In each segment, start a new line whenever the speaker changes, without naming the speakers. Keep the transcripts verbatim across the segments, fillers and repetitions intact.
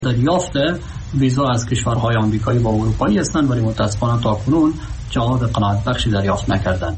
دریافت ویزا از کشورهای آمریکایی و اروپایی هستند، ولی متاسفانه تاکنون جواب قناعت بخشی دریافت نکردند.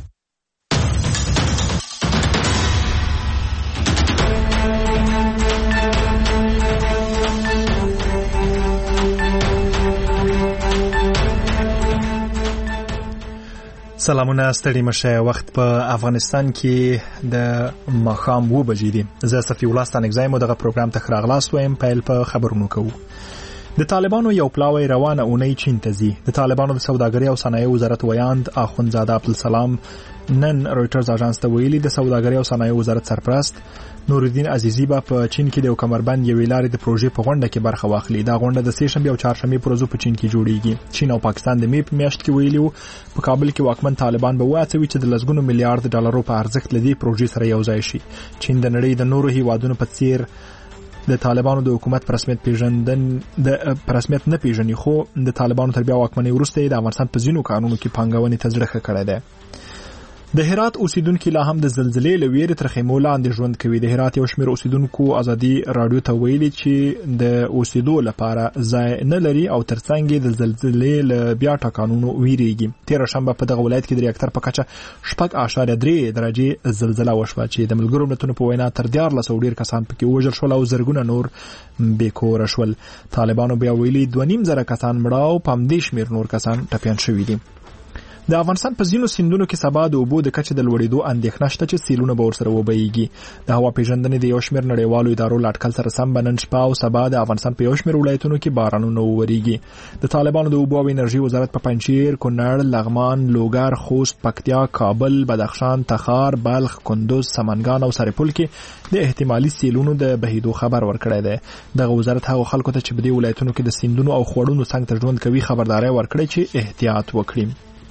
سلامونه، ستړي مشه. وخت په افغانستان کې د ماښام اوه بجې دي. زه صفي الله ستانکزی مو دغه پروګرام ته ښه راغلاست وایم. پیل په خبرونو کوو. د طالبانو یو پلاوی روانه اونۍ چین ته ځي. د طالبانو د سوداګرۍ او صنایعو وزارت ویاند اخوندزاده عبدالسلام نن رویټرز اژانس ته ویلي د سوداګرۍ او صنایعو وزارت سرپرست نورالدین عزیزی به په چین کې د کمربند یوې لارې د پروژې په غونډه کې برخه واخلي. دا غونډه د سې شنبې او چهارشنبې پر ورځو په چین کې جوړیږي. چین او پاکستان د مې په میاشت کې ویلي په کابل کې واکمن طالبان به وهڅوي چې د لسګونو میلیارډ ډالرو په ارزښت لدی پروژې سره یوځای شي. چین د نړۍ د نورو هیوادونو په څیر د طالبانو د حکومت پر رسمیت پیژندن د پر رسمیت نه پیژني، خو د طالبانو تر بیا واکمنۍ وروسته د افغانستان په ځینو قانونو کې پانګونې ته زړه ښه کړی دی. د هرات اوسیدونکو لا هم د زلزلې له ویرې تر خیمو لاندې ژوند کوي. د هرات یو شمېر اوسیدونکو ازادي رادیو ته ویلي چې د اوسېدو لپاره ځای نه لري او ترڅنګ د زلزلې له بیا ټکانونو ویریږي. تېره شنبه په دغه ولایت کې د ریاکټر په کچه شپږ اعشاریه درې درجې زلزله وشوه چې د ملګرو ملتونو په وینا تر دیارلس سوه ډېر کسان پکې ووژل شول او زرګونه نور بېکوره شول. طالبانو بیا ویلي دوه نیم زره کسان مړه او په همدې شمېر نور کسان ټپیان شوي دي. د افغانستان په ځینو سیندونو کې سبا د اوبو د کچې د لوړېدو اندېښنه شته چې سیلونه به ورسره وبهیږي. د هوا پیژندنې د یو شمېر نړیوالو ادارو له اټکل سره سم به نن شپه او سبا د افغانستان په یو شمېر ولایتونو کې بارانونه وورېږي. د طالبانو د اوبو او انرژي وزارت په پنجشیر، کونړ، لغمان، لوګر، خوست، پکتیا، کابل، بدخشان، تخار، بلخ، کندوز، سمنګان او سرپل کې د احتمالي سیلونو د بهیدو خبر ورکړی دی. دغه وزارت هغو خلکو ته چې په دې ولایتونو کې د سیندونو او خوړونو څنګ ته ژوند کوي خبرداری ورکړی چې احتیاط وکړي.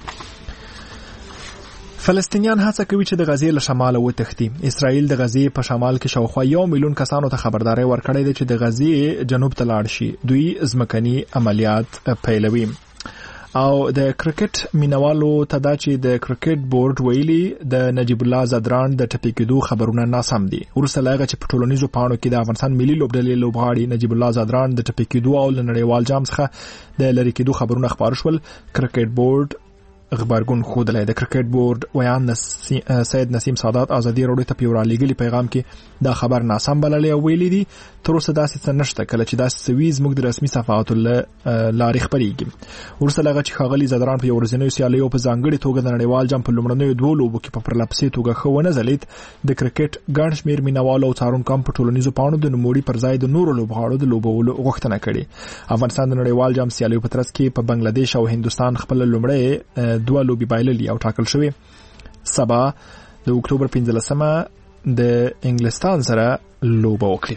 فلسطینیان هڅه کوي چې د غزې له شماله وتښتي. اسرائیل د غزې په شمال کې شاوخوا یو میلیون کسانو ته خبرداری ورکړی دی چې د غزې جنوب ته لاړ شي. دوی ځمکني عملیات پیلوي. او د کرکټ مینوالو ته دا چې د کرکټ بورډ ویلي د نجیب الله زدران د ټپي کېدو خبرونه ناسم دي. وروسته له هغه چې په ټولنیزو پاڼو کې د افغانستان ملي لوبډلې لوبغاړي نجیب الله زدران د ټپي کېدو او له نړیوال جام څخه د لرې کېدو خبرونه خپاره شول، کرکټ بورډ خبرګون خوده. د کرکټ بورډ ویان سید نسیم سادات ازادي راډیو ته په رالیږلي پیغام کې دا خبر ناسم بللی او ویلي دي تر اوسه داسې څه نشته. کله چې داسې څه وي زموږ د رسمي صفحاتو له لارې خپرېږي. وروسته له هغه چې ښاغلي زدران په یو ورځنیو سیالیو په ځانګړې توګه د نړیوال جام په لومړنیو دوو لوبو کې په پرلهپسې توګه ښه ونه ځلېد، د کرکټ ګڼ شمېر مینوالو او څارونکو په ټولنیزو پاڼو د نوموړي پر ځای د نورو لوبغاړو د لوبولو غوښتنه کړې. افغانستان د نړیوال جام سیالیو په ترڅ کې په بنگلادیش او هندوستان خپل لومړی دوه لوبې بایللي او ټاکل شوی. سبا د اکتوبر پنځلسمه د انګلستان سره لوبه وکړي.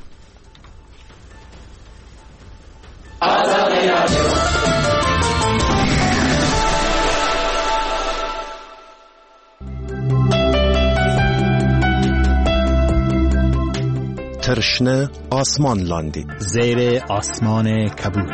ترشنه آسمان لاندی
زیر آسمان کبود.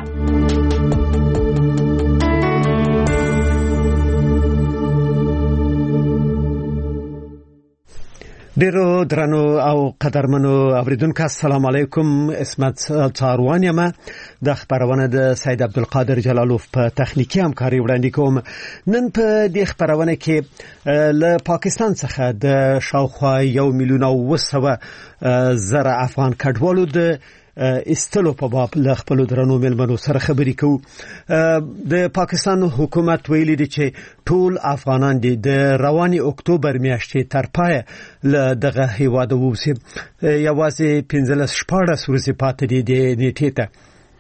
ډیرو درنو او قدرمنو اوریدونکو السلام علیکم. اسمت څاروان یم. د خبرونه د سید عبدالقادر جلالوف په تخنیکی همکاري وړاندې کوم. نن په دې خبرونه کې له پاکستان څخه د شاوخوا یو میلیون او اوه سوه زره افغان کډوالو د استلو په باب له خپل درنو ملمنو سره خبرې کوو. د پاکستان حکومت ویلي دی چې ټول افغانان دي د رواني اکتوبر میاشتې تر پای له دغه هیواد ووسي. یوازې پنځلس شپاړس ورځې پاتې دي د نیټې ته.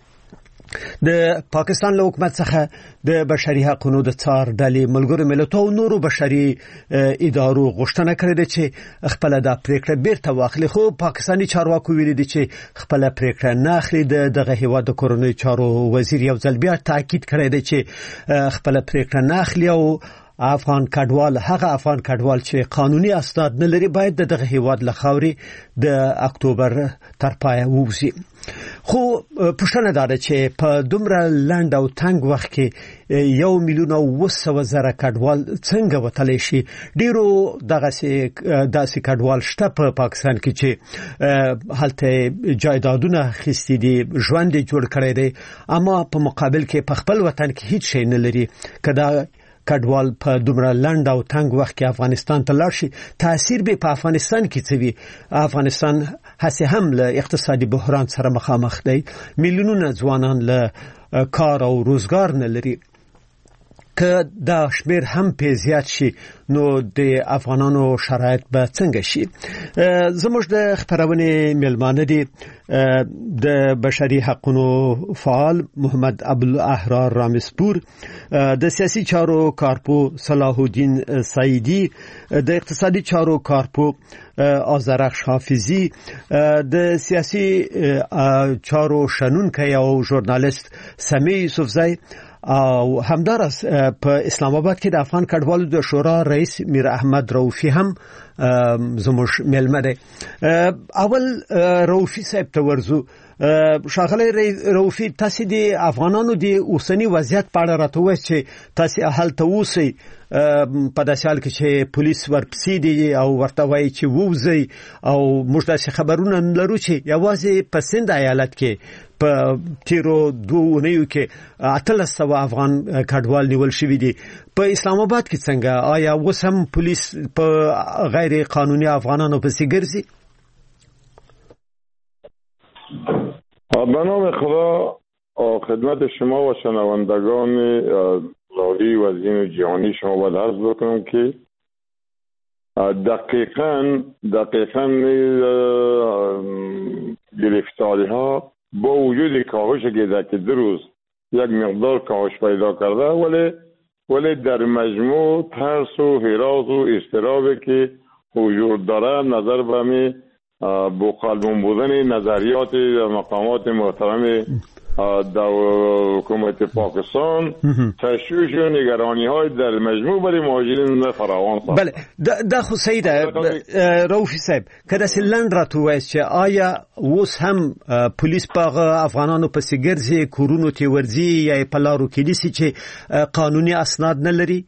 د پاکستان له حکومت څخه د بشري حقوقو د څار ډلې ملګرو ملتونو او نورو بشري ادارو غوښتنه کړې ده چې خپل د پریکړه بیرته واخلي، خو پاکستاني چارواکو ویلي دي چې خپل پریکړه نه اخلي. د دغه هیواد د کورنۍ چارو وزیر یو ځل بیا تاکید کړی دی چې خپل پریکړه نه اخلي او افغان کډوال هغه افغان کډوال چې قانوني اسناد نه لري باید دغه هیواد لخوري د اکتوبر تر پای ووزي. خو پښتنه دا ده چې په دومره لنډ او تنگ وخت کې یو میلیون او وسو زره کډوال څنګه وتلی شي. ډیرو دغه سي داسې کډوال شته په پا پاکستان کې چې هلته جایدادونه خستی دي، ژوند جوړ کړی دی، اما په مقابل کې په خپل وطن کې هیڅ شی نه لري. کدا کډوال په دومره لنډ او تنگ وخت کې افغانستان ته لاړ شي، تاثیر به په افغانستان کې څه وي؟ افغانستان هسه هم له اقتصادي بحران سره مخامخ دی، میلیونونه ځوانان له کار او روزګار نه لري. که دا شمیر هم په زیات شي نو د افغانانو شرایط به څنګه شي؟ زموږ د خبرونه ملمانه دي د بشري حقوقو فعال محمد عبدالاحرار رامسپور، د سیاسي چارو کارپو صلاح الدین سعیدی، د اقتصادي چارو کارپو آذرخش حافظی، د سیاسي چارو شنونکی او ژورنالیست سمیع یوسفزی، او همدارس په اسلام آباد کې د افغان کډوالو د شورا رئیس میر احمد رؤفی هم زموږ ملمه دی. اول رؤفی صاحب ته ورزو. شاغلی رؤفی، تاسو د افغانانو د اوسنی وضعیت په اړه راته وایئ چې تاسو هلته اوسئ په داسې حال کې چې پولیس ورپسې دي او ورته وایي چې ووځئ، او موږ داسې خبرونه لرو چې یوازې په سند ایالت کې په تیرو دوه اونیو کې اتلس سوه افغان کډوال نیول شوي دي. په اسلام آباد کې څنګه؟ آیا اوس هم پولیس په غیر قانوني افغانانو پسې ګرځي؟
به نام خدا، خدمت شما و شنوندگان رادیوی وزین جهانی شما باید عرض بکنم که دقیقاً دقیقاً گرفتاری ها با وجود کاهش که که دو روز یک مقدار کاهش پیدا کرده، ولی ولی در مجموع ترس و هراس و اضطرابی که وجود داره نظر به می با قلبون بودن نظریات مقامات محترم در حکومت پاکستان تشویش و نگرانی های در مجموع برای مهاجرین فراوان ساخت.
بله، دا خو صحیح ده رؤفی صاحب. که داسې لنډ راته ووایاست چې آیا اوس هم پولیس په افغانانو پسې ګرځي، کورونو ته ورځي، یا په لارو کې نیسي چې قانوني اسناد نه لري؟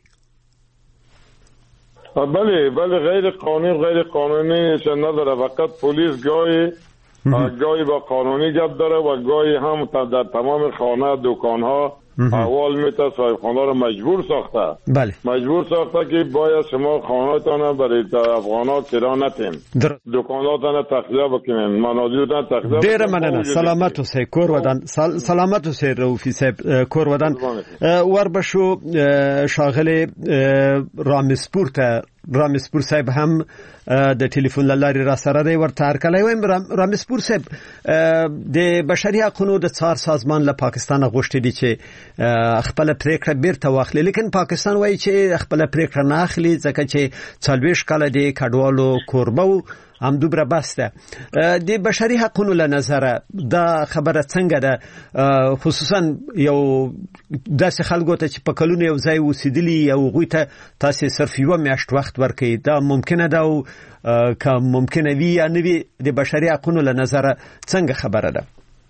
بله بله، غیر قانونی غیر قانونی چه نداره، فقط پلیس گاهی گاهی با قانونی گپ داره و گاهی هم در تمام خانه دکانها احوال میته صاحب خانه رو مجبور ساخته.
بله،
مجبور ساخته که باید شما خانه‌تان برای افغانا کرا نتین، دکاناتان تخلیه بکنین، منازلتان تخلیه.
ډیر مننه. سلامت اوسئ کور ودان. سلامت اوسئ رؤفی صاحب کور ودان. ور بشو شاغله رامسپور ته رامسپور صاحب هم د ټلیفون لارې را سره دی، ورته هرکلی وایم. رامسپور صاحب، د بشري حقوقو د څار سازمان له پاکستان غوښتي دي چې خپل پریکړه بیرته واخلي، لیکن پاکستان وایي چې خپل پریکړه نه اخلي ځکه چې څلوېښت کاله د کډوالو کوربه هم دوبره بس ده. د بشري حقوقو له نظره دا خبره څنګه ده، خصوصا یو داسې خلکو ته چې په کلونو یو ځای اوسېدلي او هغوی ته تاسې صرف یوه میاشت وخت ورکوي، دا ممکنه ده؟ او که ممکنه وي یا نه وي، د بشري حقوقو له نظره څنګه خبره ده؟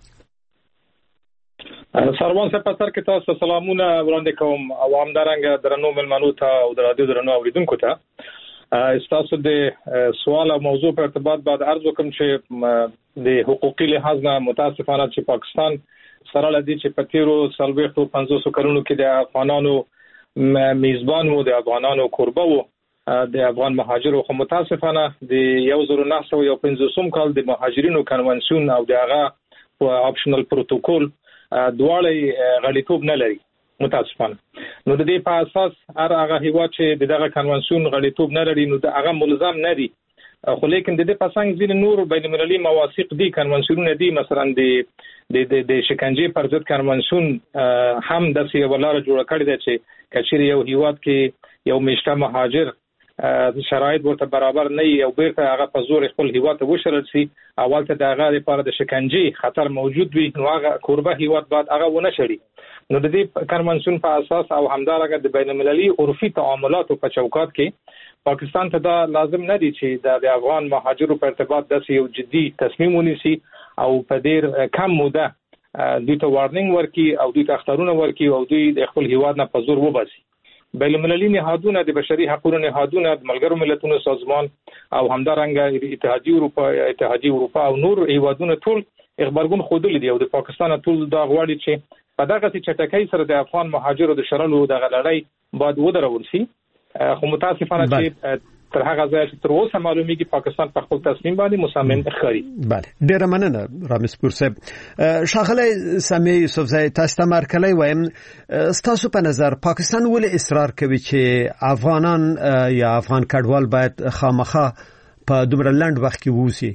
سروان صاحب، په سر کې تاسو سلامونه وړاندې کوم او همدارنګه درنو مېلمنو ته او د رادیو درنو اوریدونکو ته. استاسو د سوال او موضوع په ارتباط بعد عرض وکم چې د حقوقي لحاظ نه متاسفانه چې پاکستان سره لدی چې په تیرو څلوېښت او پنځوس کلونو کې د افغانانو میزبان وو، د افغانانو کوربه وو، د افغان مهاجرو. خو متاسفانه د یو زر نه سوه یو پنځوسم کال د مهاجرینو کنونسیون او د هغه اپشنل پروتوکول دواړه غړیتوب نه لري متاسفانه. نو د دې په اساس هر هغه هیواد چې دغه کنونسیون غړیتوب نه لري نو هغه ملزم نه دي. خو لیکن د دې په څنګ ځینې نور بین المللي مواثیق دي، کنونسیونونه دي، مثلا د د د شکنجې پر ضد کنونسیون هم د سی ولاره جوړ کړی دی چې کچېرې یو هیواد کې یو میشته مهاجر شرایط ورته برابر نه وي او بیرته هغه په زور خپل هیواد ته وشړل شي، اول ته د هغه لپاره د شکنجې خطر موجود وي، نو هغه کوربه هیواد باید هغه ونه شړي. نو د دې کنونشن په اساس او همدارنګه د بین المللي عرفي تعاملاتو په چوکاټ کې پاکستان ته دا لازم نه دي چې د افغان مهاجرو په ارتباط د یو جدي تصمیم ونیسي او په ډیر کم موده دوی ته وارنینګ ورکړي او دوی ته اختارونه ورکړي او دوی د خپل هیواد نه په زور وباسي. بین المللي نهادونه د بشري حقوقو نهادونه د ملګرو ملتونو سازمان او همدارنګه اتحادیه اروپا اتحادیه اروپا او نور هیوادونه ټول خبرګون خوده دي او د پاکستان ټول دا غواړي چې په دغه چټکۍ سره د افغان مهاجرو د شړلو د غلړۍ بعد ودرول شي. خو متاسفانه چې تر هغه ځای چې تر اوسه معلومیږي پاکستان په خپل تصمیم باندې مصمم ښکاري.
بله ډیره مننه رامز پور صاحب. شاغلی سمیع یوسفزی تاسو ته مرکلی وایم ستاسو په نظر پاکستان ولې اصرار کوي چې افغانان یا افغان کډوال باید خامخا په دومره لنډ وخت کې ووسي؟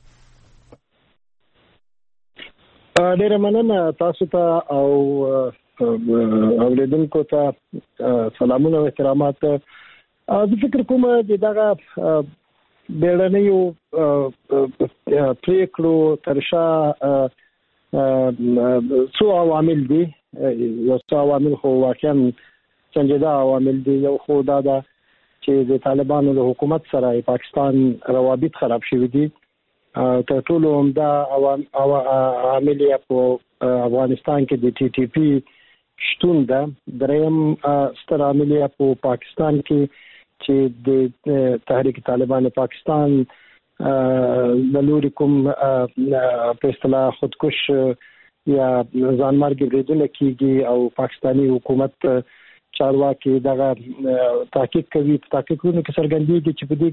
ډیره مننه تاسو ته او اوریدونکو ته سلامونه او احترامات. زه فکر کوم چې دغه بیړنیو پریکړو ترشا څو عوامل دي. یو څو عوامل خو واقعا سنجیده عوامل دي. یو خو دا ده چې د طالبانو له حکومت سره پاکستان روابط خراب شوي دي. تر ټولو عمده عامل یې په افغانستان کې د ټي ټي پی شتون ده. دریم ستر عامل یې په پاکستان کې چې د تحریک طالبان پاکستان د لوري کوم په اصطلاح خودکش یا ځانمرګ بریدونه کیږي او پاکستانی حکومت چارواکي دغه تحقیق کوي. تحقیقونه کې څرګندېږي چې په دې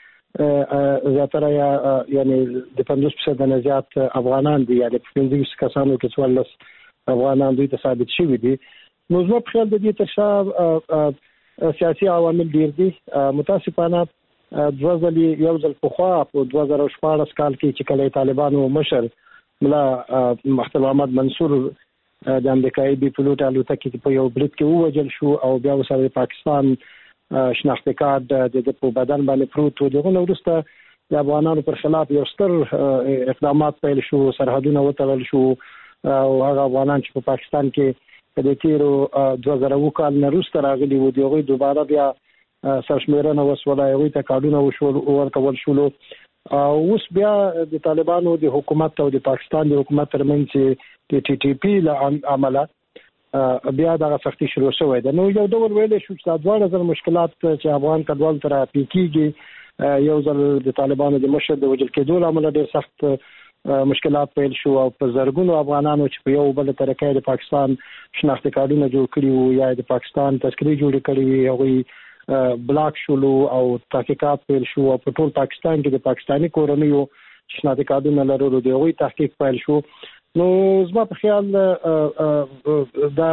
کې زیاتره یا یعنی د پنځوس فیصد نه زیات افغانان دي. یعنی په پنځه کسانو کې څوارلس افغانان دوی ته ثابت شوي دي. نو زما په خیال د دې تر شا سیاسي عوامل ډیر دي. متاسفانه دوه ځلې یو ځل پخوا په دوه زره شپاړس کال کې چې کله طالبانو مشر ملا محترم احمد منصور د امریکایي بي پلوټ الوتکې په یو برید کې ووجل شو او بیا وسره پاکستان شناخته کارت د په بدن باندې پروت و. دغه وروسته د افغانانو پر خلاف یو ستر اقدامات پیل شو، سرحدونه وتړل شو او هغه افغانان چې په پاکستان کې د تیرو دوه زره اووه کال نه وروسته راغلي وو د هغوی دوباره بیا سرشمېرنه وسوله، هغوی ته کارډونه ورکول شولو. اوس بیا د طالبانو د حکومت او د پاکستان د حکومت ترمنځ چې د ټي ټي پی له عمله بیا دغه سختي شروع شوې ده. نو یو ډول ویلی شو چې دا دواړه ځل مشکلات چې افغان کډوال ته راپې کېږي، یو ځل د طالبانو د مشر د وژل کېدو له امله ډېر سخت مشکلات پیل شو او په زرګونو افغانانو چې په یو بل طریقې د پاکستان شناخته کارتونه جوړ کړي وو یا د پاکستان تذکرې جوړ کړي وي هغوی بلاک شولو او تحقیقات پیل شو او په ټول پاکستان کې د پاکستانی کورنیو شناخته کارتونه لرلو د هغوی تحقیق پیل شو. نو زما په خیال دا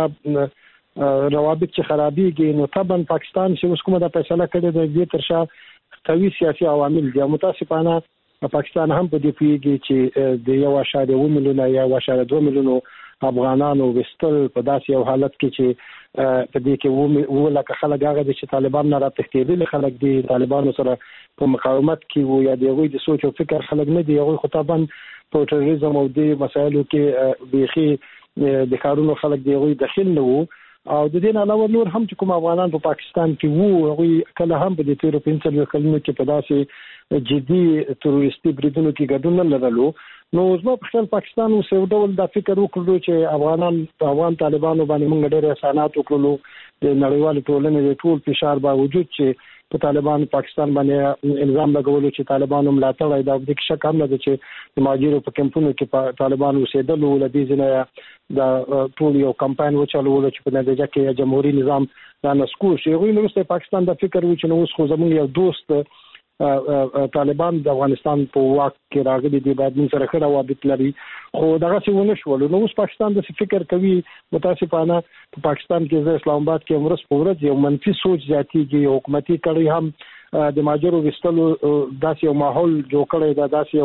روابط چې خرابېږي نو طبعا پاکستان چې اوس کومه دا فیصله کړې ده دې تر شا قوي سیاسي عوامل دي. متاسفانه پاکستان هم په دې پیږي چې د یو اشاریه اووه میلیونه یا یو اشاریه دوه میلیونو افغانانو وستل په داسې یو حالت کې چې په دې کې اووه لکه خلک هغه دي چې طالبان نه راتښتېدلي خلک دي، طالبانو سره په مقاومت کې وو یا د هغوی د سوچ او فکر خلک نه دي. هغوی خو طبعا په تروریزم او د مسایلو کې بیخي د کارونو خلک دی هغوی داخل نه وو. او د دې نه علاوه نور هم چې کوم افغانان په پاکستان کې وو هغوی کله هم په دې تیرو پنځه کلونو کې په داسې جدي تروریستي بریدونو کې ګډون نه لرلو. نو زما په خیال پاکستان اوس یو ډول دا فکر وکړو چې افغانان افغان طالبانو باندې موږ ډېر احسانات وکړو د نړیوال ټولنې د ټول فشار باوجود چې په طالبان پاکستان باندې الزام لګولو چې طالبانو ملاتړ دا د شک هم نه ده چې د ماجرو په کمپونو کې طالبان اوسېدل ول دي ځنه دا ټول یو کمپاین وچلول چې په نتیجه کې جمهوریت نظام دا نسکور شي. غوښنه نو پاکستان دا فکر و چې نو اوس خو زموږ یو دوست طالبان د افغانستان په واک کې راغلي دي باید موږ سره ښه روابط لري، خو دغه څه ونه شول. نو اوس پاکستان د فکر کوي متاسفانه په پاکستان کې د اسلام آباد کې ورځ په ورځ یو منفي سوچ زیاتېږي. حکومتي کړي هم د ماجرو وستلو داسې یو ماحول جوړ کړی دا داسې یو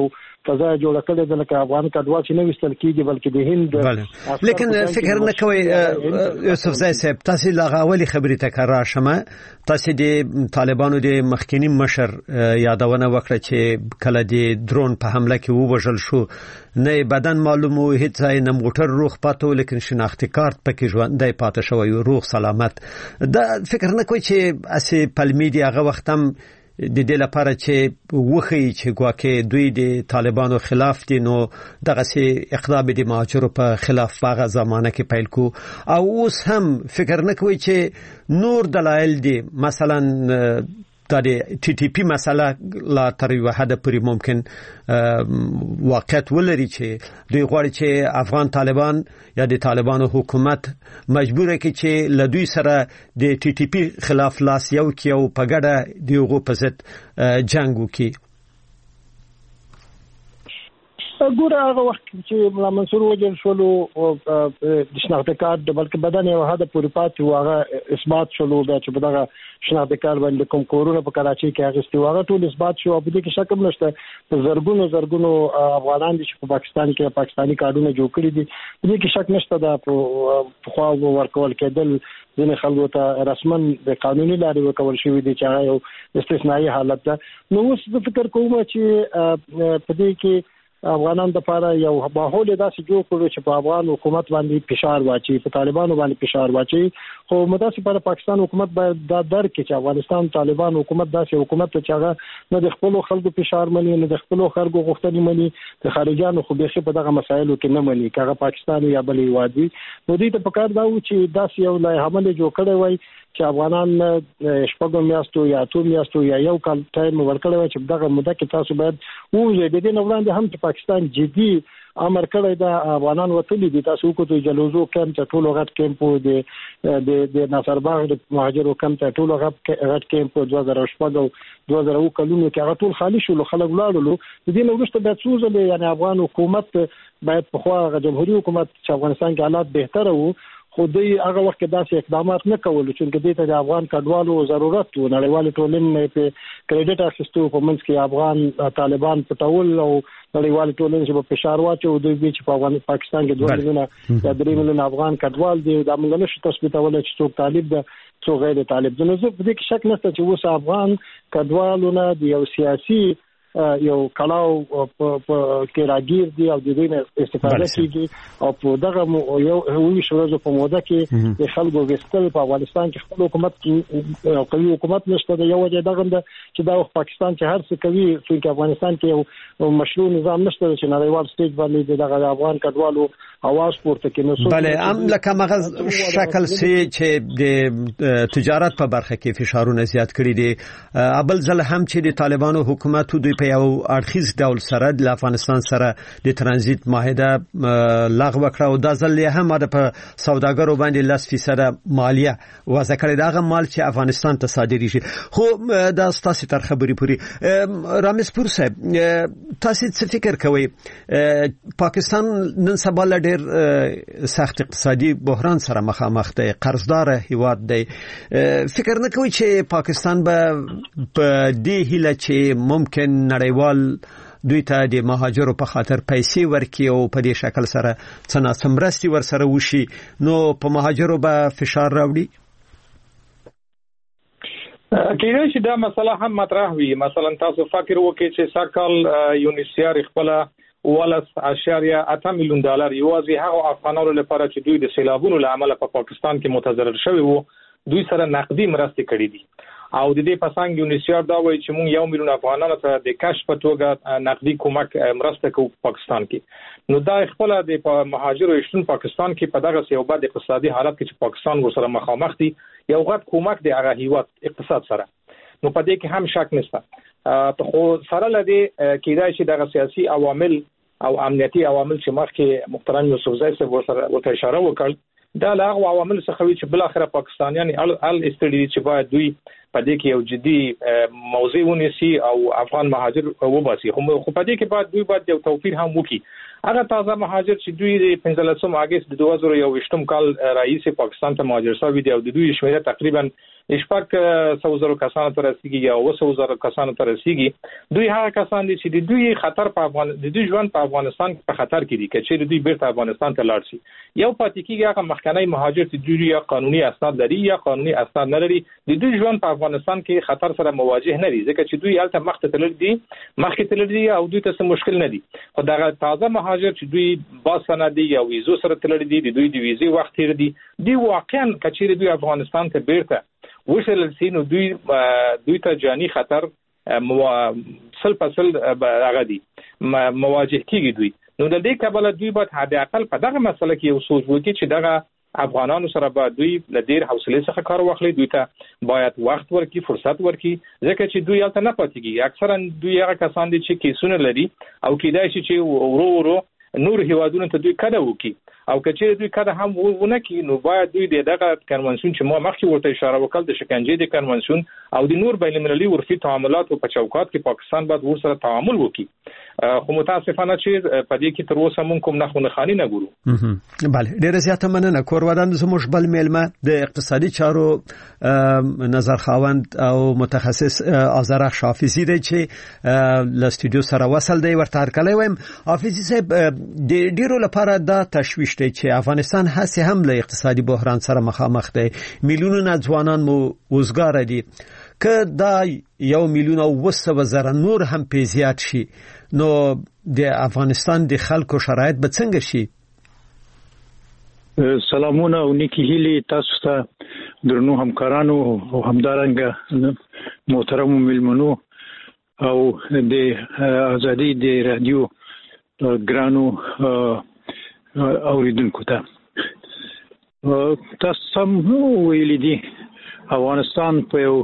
فضا جوړ کړې ده لکه افغان کډوال چې نه وستل کیږي بلکې د هند.
لیکن فکر نه کوي یوسف زای صاحب تاسو لاغاولي خبرې تکرار شمه تاسو د طالبانو د مخکینی مشر یادونه وکړه چې کله د درون په حمله کې ووژل شو نه بدن معلومو هیڅ ځای نه موټر روغ پاتو لیکن شناختی کارت پکې ژوندۍ پاتې شوی روغ سلامت. دا فکر نه کوي چې اسی پلمیډي هغه وخت هم د دې لپاره چې وخی چې ګواکې دوی د طالبانو خلاف دي نو دغه سي اقدام د مهاجرو په خلاف هغه زمانه کې پیل کو او اوس هم فکر نه کوي چې نور دلایل دي مثلا دا د ټي ټي پی مسله لا تر یو حد پورې ممکن واقعیت ولري چې دوی غواړي چې افغان طالبان یا د طالبانو حکومت مجبور کړي چې له دوی سره د ټي ټي پی خلاف لاس یو کې او په ګډه دیغه په ضد جنگ وکړي.
ګوره هغه وخت چې ملا منصور وجل شولو د شناخت کارت بلکې بدن یو هدا پوری پاتې واغه اثبات شولو بیا چې بدغه شناخت کارت باندې کوم کورونه په کراچي کې هغه استواغه ټول اثبات شو. په دې کې شک هم نشته زرګونو زرګونو افغانان چې په پاکستان کې پاکستانی کارونه جوړ کړی دي په دې کې شک نشته دا په خو ورکول کېدل ځینې خلکو ته رسمن د قانوني لارې ورکول شوی دي چې هغه یو استثنایی حالت ده. نو اوس د فکر کوم چې په دې کې افغانان د لپاره یو ماحول داسې جوړ کړو چې په افغان حکومت باندې فشار واچي په طالبانو باندې فشار واچي خو مداسې پر پاکستان حکومت باید دا درک کړي چې افغانستان طالبان حکومت داسې حکومت چې هغه نه د خپل خلکو فشار مني نه د خپل خلکو غوښتنې مني د خارجانو خو به په دغه مسایلو کې نه مني کاغه پاکستان یا بلې وادي. نو دې ته پکار دا و چې داسې یو لای حمله جوړ کړي وای چې افغانان شپږ میاشتو یا اتو میاشتو یا یو کال ټایم ورکړی وای چې دغه مده کې تاسو باید ووځئ. د دې نه وړاندې هم چې پاکستان جدي امر کړی دا افغانان وتلی دي تاسو کو ته جلوزو کم ته ټولو غټ کیمپ د د د ناصر باغ د مهاجرو کم ته ټولو غټ غټ کیمپ دوه زره شپږ او دوه زره اووه کلونو کې هغه ټول خالی شو خلک ولاړل. د دې نو وروسته د څوزل یعنی افغان حکومت باید په خوا جمهوریت حکومت چې افغانستان کې حالات بهتر وو خو دوی هغه وخت داسې اقدامات نه کول چې دې ته د افغان کډوالو ضرورت و نړیوال ټولنې په کریډټ اخیستو په منځ کې افغان طالبان پټول او نړیوال ټولنې چې په فشار واچو دوی چې په افغان پاکستان کې دوه میلیونه یا درې میلیونه افغان کډوال دي دا موږ نشو تثبیتول چې څوک طالب ده څوک غیر طالب ده. نو زه په دې کې شک نشته چې اوس افغان کډوالونه د یو سیاسي یو کلاو په کې راګیر دي او د دې نه استفاده کیږي او په دغه یو هوی شورزو په موده کې د خلکو وستل په افغانستان کې خپل حکومت قوي حکومت نشته د یو وجه دغه چې دا پاکستان چې هر څه کوي چې افغانستان کې یو مشروع نظام نشته چې نړیوال سټیج باندې دغه افغان کډوالو اواز پورته کوي. نو
بله ام لکه مغز شکل سي چې د تجارت په برخه کې فشارونه زیات کړي دي ابل ځل هم چې د طالبانو حکومت دوی یو اړخیز ډول سره د افغانستان سره د ترانزیت معاهده لغوه کړه او د ځل هم د په سوداګرو باندې لس فیصد مالیه وضع کړې دا مال چې افغانستان ته صادري شي. خو دا ستاسو تر خبرې پوری رامز پور صاحب تاسو څه فکر کوئ پاکستان نن سبا ډېر سخت اقتصادي بحران سره مخامخ دی قرضدار هیواد دی فکر نه کوئ چې پاکستان به په دې هیله چې ممکن نړیوال دوی ته د مهاجرو په خاطر پیسې ورکړي او په دې شکل سره څنګه سمرستي ور سره وشي نو په مهاجرو به فشار راوړي؟
کله چې دا مسله هم مطرح وي مثلا تاسو فکر وکړئ چې ساکال یونیسیار خپل ولس اشاریه اته میلیون ډالر یوازې هغه افغانانو لپاره چې دوی د سیلابونو له امله په پاکستان کې متضرر شوي وو دوی سره نقدي مرستې کړې دي او د دې پسنګ یونیسیار دا وایي چې موږ یو میلیون افغانانو ته د کاش په توګه نقدي کومک مرسته کوو پاکستان کې. نو دا خپل د مهاجرو شتون پاکستان کې په دغه یو بد اقتصادي حالت کې چې پاکستان ورسره مخامخ دي یو غټ کومک دی هغه هیواد اقتصاد سره. نو په دې کې هم شک نشته ته خو سره لدی کېدای شي دغه سیاسي عوامل او امنیتي عوامل چې مخکې محترم یوسف زای صاحب ورسره وته اشاره وکړ دا له هغه عوامل څخه وي چې بل اخره پاکستانیان ال استړي چې باید دوی په دې کې یو جدي موضوع ونیسي او افغان مهاجر وباسي خو په دې کې باید دوی باید یو توفیر هم وکړي. هغه تازه مهاجر چې دوی د پنځلسم اگست د دوه زره یوویشتم کال رئیس پاکستان ته مهاجر شوي دي او د دوی شمیره تقریبا شپږ سوه زره کسانو ته رسیدي یا اوه سوه زره کسانو ته رسیدي. دوی هغه کسان دي چې د دوی خطر په افغان د دوی ژوند په افغانستان کې په خطر کې دي چې دوی بیرته افغانستان ته لاړ شي. یو پاتې کیږي هغه مخکنی مهاجر چې دوی یا قانوني اسناد لري یا قانوني اسناد نه لري، د دوی ژوند په افغانستان کې خطر سره مواجه نه دي ځکه چې دوی هلته مخ ته تلل دي مخکې تلل دي او دوی ته څه مشکل نه دي. خو دا تازه مهاجر چې دوی با سندي یا ویزو سره تلل دي د دوی د ویزې وخت تیر دي دی واقعا کچېره دوی افغانستان ته بیرته وشل سینو دوی دوی ته جاني خطر مو سل پسل هغه دي مواجه کیږي دوی. نو د دې کبله دوی باید حد اقل په دغه مسله کې یو سوچ وکړي چې دغه افغانانو سره به دوی له ډیر حوصله څخه کار واخلي، دوی ته باید وخت ورکړي فرصت ورکړي ځکه چې دوی هلته نه پاتېږي. اکثرا دوی هغه کسان دي چې کیسونه لري او کیدای شي چې ورو ورو نور هیوادونو ته دوی کډه وکړي او کچې دوی کډه هم ونه کړي نو باید دوی دغه کنونسیون چې ما مخکې ورته اشاره وکړل د شکنجې د کنونسیون او د نور بین المللي عرفي تعاملات په چوکاټ کې پاکستان باید ورسره تعامل وکړي. خو متاسفانه چې په دې کې تر اوسه مونږ کوم نه خونه خاني نه ګورو.
بله ډیره زیاته مننه. کورودان زموږ بل میلمه د اقتصادي چارو نظر خاوند او متخصص آذرخ حافظي دی چې له استودیو سره وصل دی. ورته هرکلی وایم. حافظي صاحب د ډیرو لپاره دا تشویش دی چې افغانستان هسې هم له اقتصادي بحران سره مخامخ دی، میلیونونه ځوانان مو وزګاره دي. که دا یو میلیون او اوه سوه زره نور هم پې زیات شي نو د افغانستان د خلکو شرایط به څنګه شي؟
سلامونه او نیکی هیلې تاسو ته درنو همکارانو او همدارنګه محترمو میلمنو او د ازادي د رادیو ګرانو اوریدونکو ته. تاسو سم ویلي دي افغانستان په یو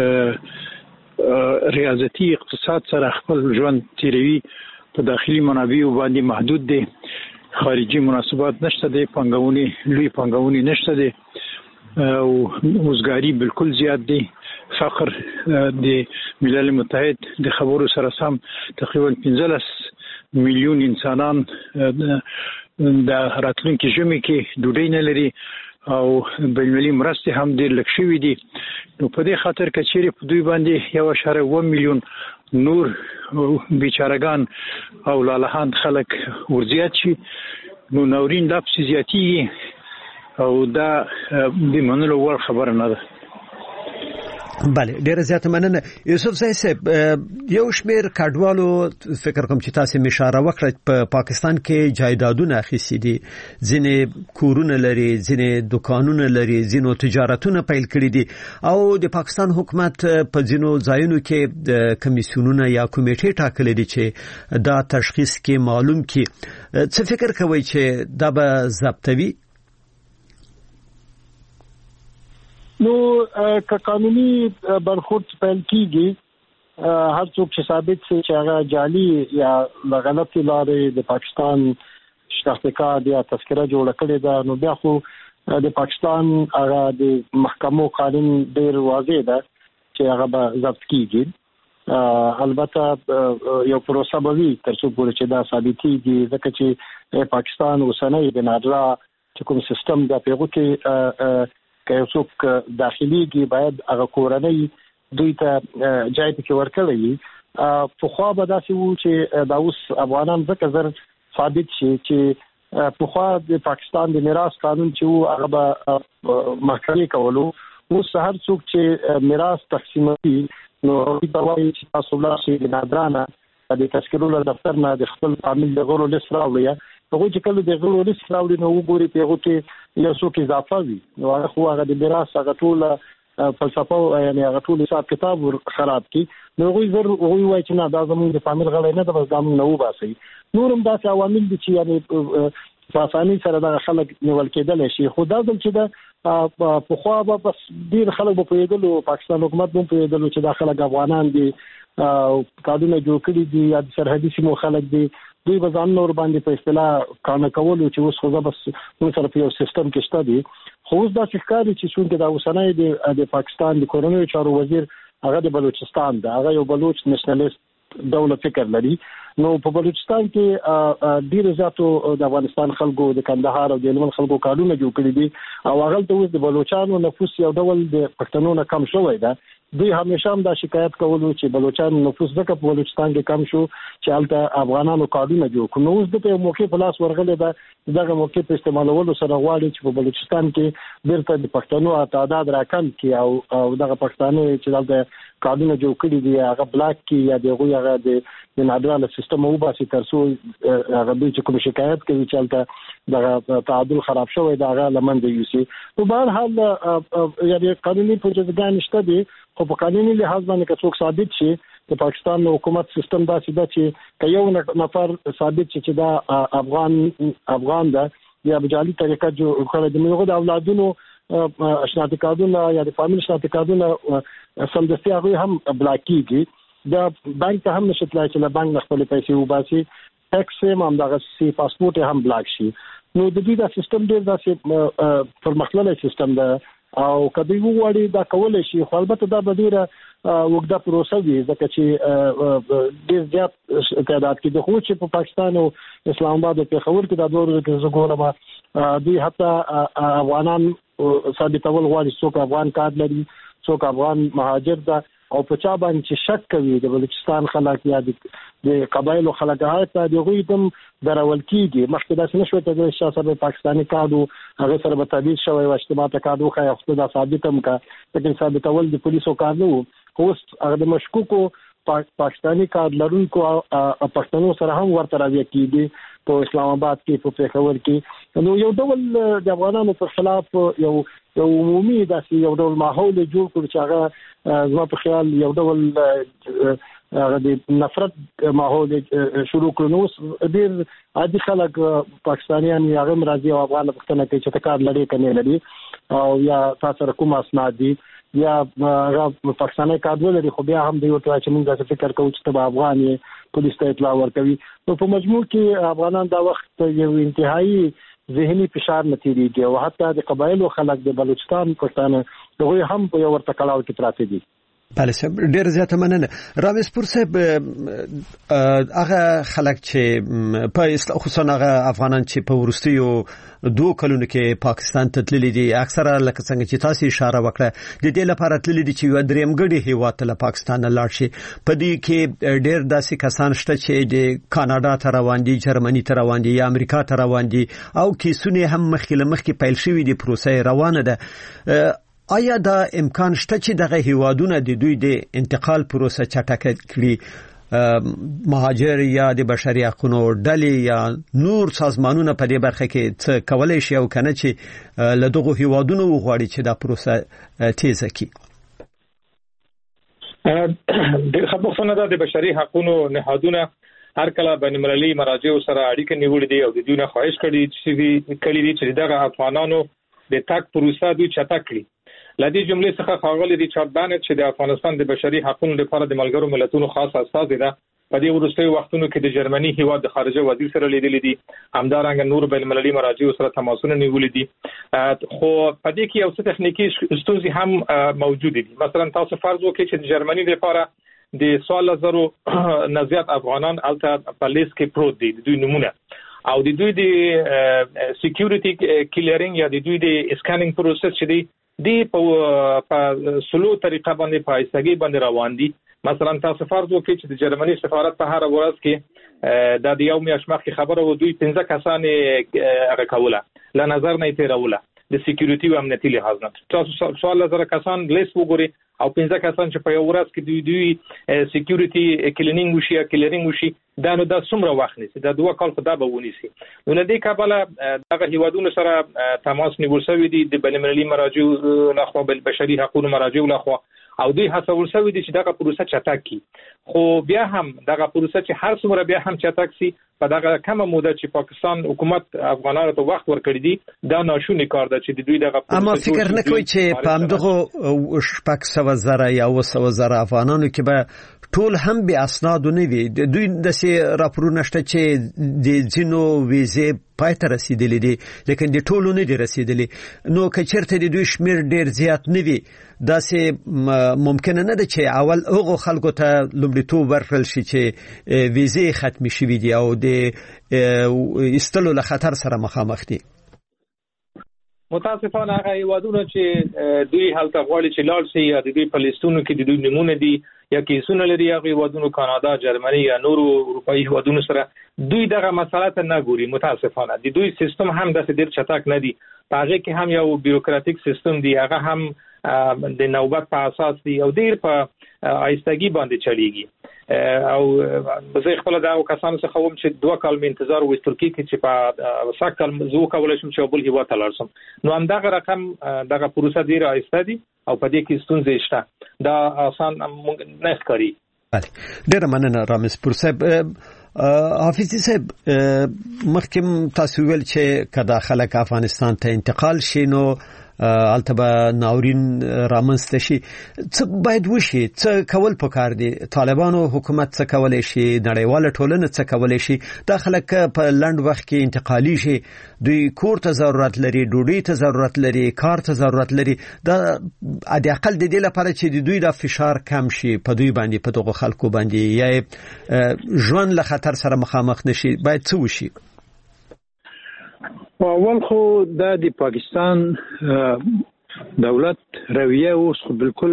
ریاضتي اقتصاد سره خپل ژوند تیروي، په داخلي منابعو باندې محدود دي، خارجي مناسبات نشته دي، پانګونې لوی پانګونې نشته دي او وزګاری بالکل زیات دي. فقر د ملل متحد د خبرو سره سم تقریبا پنځلس میلیون انسانان د راتلونکي ژمي کې ډوډۍ نه لري او بینالمللي مرستې هم ډېر لږ شوي دي. نو په دې خاطر که چیرې په دوی باندې یو اعشاریه اوه میلیون نور بیچارهګان او لالهان خلک ورزیات شي نو ناورین لا پسې زیاتېږي او دا د منلو وړ خبره نه ده.
بله ډیره زیاته مننه. یوسف زئی صاحب یو شمیر کډوالو فکر کوم چې تاسو اشاره وکړه په پاکستان کې جایدادونه اخیستي دي، ځینې کورونه لري، ځینې دکانونه لري، ځینو تجارتونه پیل کړي دي او د پاکستان حکومت په ځینو ځایونو کې د کمیسیونونه یا کمیټې ټاکلي دي چې دا تشخیص کې معلوم کی. څه فکر کوي چې دا به ضبطوي؟
نو که قانوني برخورد پیل کیږي هر څوک چې ثابت شي چې هغه جعلي یا غلطي لارې د پاکستان شناخته کارت یا تذکره جوړ کړی دا نو بیا خو د پاکستان هغه د محکمو قانون ډیر واضح ده چې هغه به ضبط کیږي. البته یو پروسه به وي تر څو پورې چې دا ثابتېږي ځکه چې پاکستان اوسنۍ د نادرا چې کوم سیستم د پیغو کې که یو څوک داخليږي باید هغه کورنۍ دوی ته جای پکې ورکړي وي. په خوا به داسې وو چې دا اوس افغانان ځکه زر ثابت شي چې په خوا د پاکستان د میراث قانون چې وو هغه به محکمې کولو. اوس هر څوک چې میراث تقسیموي نو دا وایي چې تاسو لا شي د نادرانه د تذکرو له دفتر نه د خپل فامیل د غړو لیست راوړي. هغه چې کله د غړو لیست راوړي نو وګوري په هغه کې یو څوک اضافه وي نو هغه خو هغه د میراث هغه ټول فلسفه یعنی هغه ټول حساب کتاب خراب کی نو هغه زر هغه وایي چې نه دا زموږ د فامیل غړي نه د بس دامن نو باسي. نورم داسې عوامل دي چې یعنی په اسانۍ سره دا خلک نیول کېدل شي. خو دا ځل چې دا په خوا به بس ډیر خلک په پیدلو پاکستان حکومت په پیدلو چې دا خلک افغانان دي قانون جوړ کړی دي یا سرحدي سیمو خلک دي دوی به ځان نور باندې په اصطلاح کانه کولو چې اوس خو بس موږ سره په یو سیستم کې شته دي. خو اوس دا ښکاري چې څنګه دا اوسنۍ د پاکستان د کورنیو چارو وزیر هغه د بلوچستان دا هغه یو بلوچ نېشنلیست ډول فکر لري. نو په بلوچستان کې ډیر زیاتو د افغانستان خلکو د کندهار او د هلمند خلکو کارونه جوړ کړي دي او هغه ته اوس د بلوچستانو نفوس یو ډول د پښتنو نه کم شوی دی. دوی همیشه هم دا شکایت کولو چې بلوچستان نفوس ځکه په بلوچستان کې کم شو چې هلته افغانانو کارونه جوړ کړي. نو اوس د موقع په لاس ورغلي ده دغه موقع په استعمالولو سره غواړي چې په بلوچستان کې بیرته د پښتنو تعداد راکم کړي او او دغه پښتانه چې دلته کارونه جوړ کړي دي هغه بلاک کې یا دغه هغه د نادراله سیستم وباسي ترڅو هغه دوی چې کوم شکایت کوي چې هلته دغه تعادل خراب شوی دا هغه لمنځه یوسي. په هر حال یعنی قانوني پروسیجرګان شته دي خو په قانوني لحاظ باندې که څوک ثابت شي د پاکستان حکومت سیستم داسې ده چې که یو نفر ثابت شي چې دا افغان افغان ده یا په جعلي طریقه جوړ کړی د موږ د اولادونو شناختی کارتونه یا د فامیل شناختی کارتونه سمدستي هغه هم بلاکیږي. دا بانک ته هم نشي تلای چې له بانک خپل پیسې وباسي ټیکس هم دغه سی پاسپورت هم بلاک شي. نو د دې دا سیستم ډیر داسې پرمختللی سیستم ده او کدی وګوري دا کولای شي خو البته دا به ډیره وګړه پروسه وي ځکه چې ډیر زیات تعداد کې د خو چې په پاکستان او اسلام آباد او پیښور کې دا ډول کې زګورما دوی حتی افغانان ثابتول غواړي څوک افغان کارت لري څوک افغان مهاجر ده او په چا باندې چې شک کوي د بلوچستان خلک یا د قبایلو خلک هغه د غوی دم درول کیږي. مخکې دا څنګه شوی ته د شاسره پاکستاني کارت هغه سره به تابع شوی او اجتماع ته کارت خو خو دا ثابت هم کا لیکن ثابتول د پولیسو کار نه وو. اوس هغه د مشکوکو پاکستاني کارت لرونکو پښتنو سره هم ورته راځي کیږي په اسلام آباد کې په پیښور کې. نو یو ډول د افغانانو په خلاف یو یو عمومي داسې یو ډول ماحول جوړ کړ چې هغه زما په خیال یو ډول هغه د نفرت ماحول شروع کړ. نو ډیر عادي خلک پاکستانیان یا غیر راځي او افغان پښتنه کې چې کار لري کنه لري او یا تاسو کوم اسناد دي یا هغه پاکستاني کارت لري خو بیا هم دی یو ته چې موږ دا فکر کوو چې تبع افغان پولیس ته اطلاع ورکوي. نو په مجموع کې افغانان دا وخت یو انتهایی ذهني فشار نه تیریږي او حتی د قبایلو خلک د بلوچستان پښتانه دغه هم په یو ورته کلاو کې پراته دي.
بله صاحب ډیر زیاته مننه. رامز پور صاحب هغه خلک چې په خصوصا هغه افغانان چې په ورستیو دوه کلونو کې پاکستان ته تللي دي اکثره لکه څنګه چې تاسو اشاره وکړه د دې لپاره تللي دي چې یو درېمګړي هیواد ته پاکستان لاړ شي. په دې کې ډیر داسې کسان شته چې د کاناډا ته روان دي جرمني ته روان دي یا امریکا ته روان دي او کیسونه هم مخکې مخکې پیل شوي دي پروسه روانه ده. آیا دا امکان شته چې دغه هیوادونه د دوی د انتقال پروسه چټکه کړي مهاجر یا د بشري حقوقو ډلې یا نور سازمانونه په دې برخه کې څه کولای شي او کنه چې له دغه هیوادونو وغواړي چې دا پروسه تیزه کړي؟
د خبرونه د بشري حقوقو نهادونه هر کله بین المللي مراجع سره اړیکه نیولې دي او د دوی نه خواهش کړي چې کړي دي چې دغه افغانانو د تاک پروسه دوی چټک کړي. لدی جملې څخه خاغلی ریچارډ بانټ چې د افغانستان د بشري حقوقو لپاره د ملګرو ملتونو خاص استاد دی په دې وروستي وختونو کې د جرمني هیواد د خارجه وزیر سره لیدل دي همدارنګه نور بین المللي مراجع سره تماسونه نیولې دي. خو په دې کې یو څه تخنیکی ستونزې هم موجود دي. مثلا تاسو فرض وکړئ چې د جرمني لپاره د سوال زرو نزيات افغانان الته په لیست کې پروت دي د دوی نمونه او د دوی د سکیورټي کلیرینګ یا د دوی د اسکانینګ پروسس چې دی دی په سلو طریقه باندې په ایستګي باندې روان دي. مثلا تاسو فرض وکړئ چې د جرمني سفارت په هر ورځ کې د یو میاشت مخکې خبره و دوی پنځه کسان هغه کوله ل نظر نه تیروله د سکیورټي او امنیتي لحاظ نه. تاسو سوال زره کسان لیست وګورئ او پنځه کسان چې په یو ورځ کې دوی دوی سکیورټي کلینینګ وشي یا کلیرینګ وشي دا نو د څومره وخت نیسي دا دوه کال خدا به ونیسي. نو لدې کابل دغه هیوادونو سره تماس نیول شوی دی د بین المللي مراجع لخوا بل بشري حقوقو مراجع لخوا او دوی هڅول شوی دي چې دغه پروسه چټک کړي. خو بیا هم دغه پروسه چې هر څومره بیا هم چټک سي په دغه کمه موده چې پاکستان حکومت افغانانو ته وخت ورکړي دي دا ناشونی کار ده چې دوی دغه پروسه
اما فکر نه کوي چې په همدغه شپږ سوه زره یا اوه سوه زره افغانانو کې به ټول هم به اسناد نه وي. دوی د سي راپورونه شته چې د ځینو ویزې پای ته رسیدلې دي لیکن د ټولو نه دي رسیدلې. نو که چېرته د دوی شمیر ډیر زیات نه وي دا سي ممکن نه ده چې اول هغه خلکو ته لومړیتوب ورکړل شي چې ویزې ختم شي دي او د استلو له خطر سره مخامخ دي.
متاسفانه هغه هیوادونه چې دوی هلته غواړي چې لاړ شي یا د دوی په لیستونو کې د دوی نمونه دي یا کیسونه لري هغه هیوادونو کاناډا، جرمني یا نورو اروپایي هیوادونو سره دوی دغه مسله ته نه ګوري. متاسفانه د دوی سیستم هم د ډیر چټک نه دی. هغه کې هم یو بیروکراتیک سیستم دی، هغه هم د نوبت په اساس دی او ډیر په آیستګي باندې چلیږي. او زه خپل دا کسان څخه ووم چې دوه کال مې انتظار وې ترکیه کې چې په ساکل زو کولای شم چې بل هیواد ته لاړ شم. نو هم دغه رقم دغه پروسه ډیره آیسته دي او په دې کې ستونزې شته. دا آسان نه ښکاري.
ډیره مننه رامز پور صاحب. حافظ صاحب مخکم تاسو ویل چې کدا خلک افغانستان ته انتقال شي نو البته ناورین رامنځته شي. څه باید وشي؟ څه کول پکار دي؟ طالبانو حکومت څه کولای شي؟ نړیواله ټولنه څه کولای شي؟ دا خلک په لنډ وخت کې انتقالي شي، دوی کور ته ضرورت لري، ډوډۍ ته ضرورت لري، کار ته ضرورت لري. دا د اقل د دې لپاره چې د دوی د فشار کم شي په دوی باندې، په دغه خلکو باندې، یا ژوند له خطر سره مخامخ نشي، باید څه وشي؟
اول خو دا د پاکستان دولت رویه اوس خو بالکل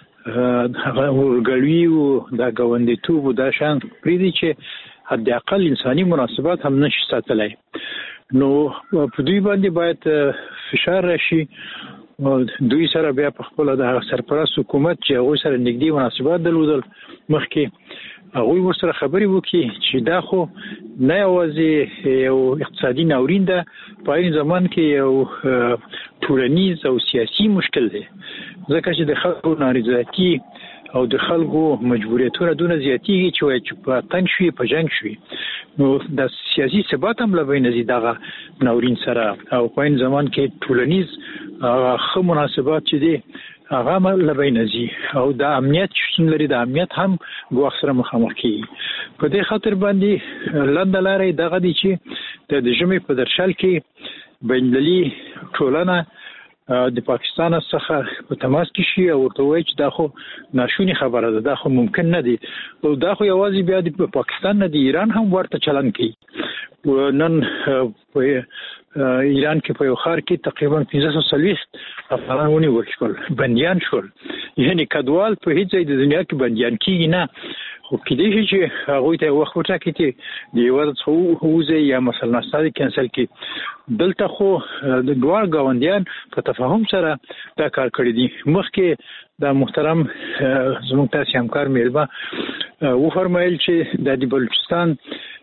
ورګړوي او دا ګوندیتوب او دا شان پریدي چې حد اقل انساني مناسبات هم نشي ساتلای. نو په دوی باندې باید فشار راشي. دوی سره بیا په خپل د سرپرست حکومت چې هغه سره نږدې مناسبات درلودل مخکې هغه ورسره خبري وکړي چې دا خو نه یوازې یو اقتصادي ناورین ده، په این زمان کې یو ټولنیز او سیاسي مشکل دی، ځکه چې د خلکو نارضایتي او د خلکو مجبوریتونه دونه زیاتېږي چې وایي چې په تنګ شوي، په جنګ شوي. نو د سیاسي ثبات هم له بینه ځي دغه ناورین سره، او په این زمان کې ټولنیز ښه مناسبات چې دي هغه هم له بینه ځي، او د امنیت شتون لري، د امنیت هم ګواښ سره مخامخ کېږي. په دې خاطر باندې لنډه لاره یې دغه دی چې د ژمي په درشل کې بینالمللي ټولنه د پاکستان څخه په تماس کې شي او ورته وایي چې دا خو ناشونی خبره ده، دا خو ممکن نه دي. او دا خو یوازې بیا د پاکستان نه دی، ایران هم ورته چلن کوي. نن په ایران کې په یو ښار کې تقریبا پنځه سوه څلوېښت افغانان ونیول شول، بندیان شول. یعنې کډوال په هیڅ ځای د دنیا کې بندیان کېږي نه، خو کېدای شي چې هغوی ته وخت وټاکي چې د هېواد څخه ووځي یا مثلا ناستا دې کینسل کړي. دلته خو د دواړه ګاونډیان په تفاهم سره دا کار کړی دي. مخکې د محترم زموږ تاسې همکار میربا وفرمایل چې د بلوچستان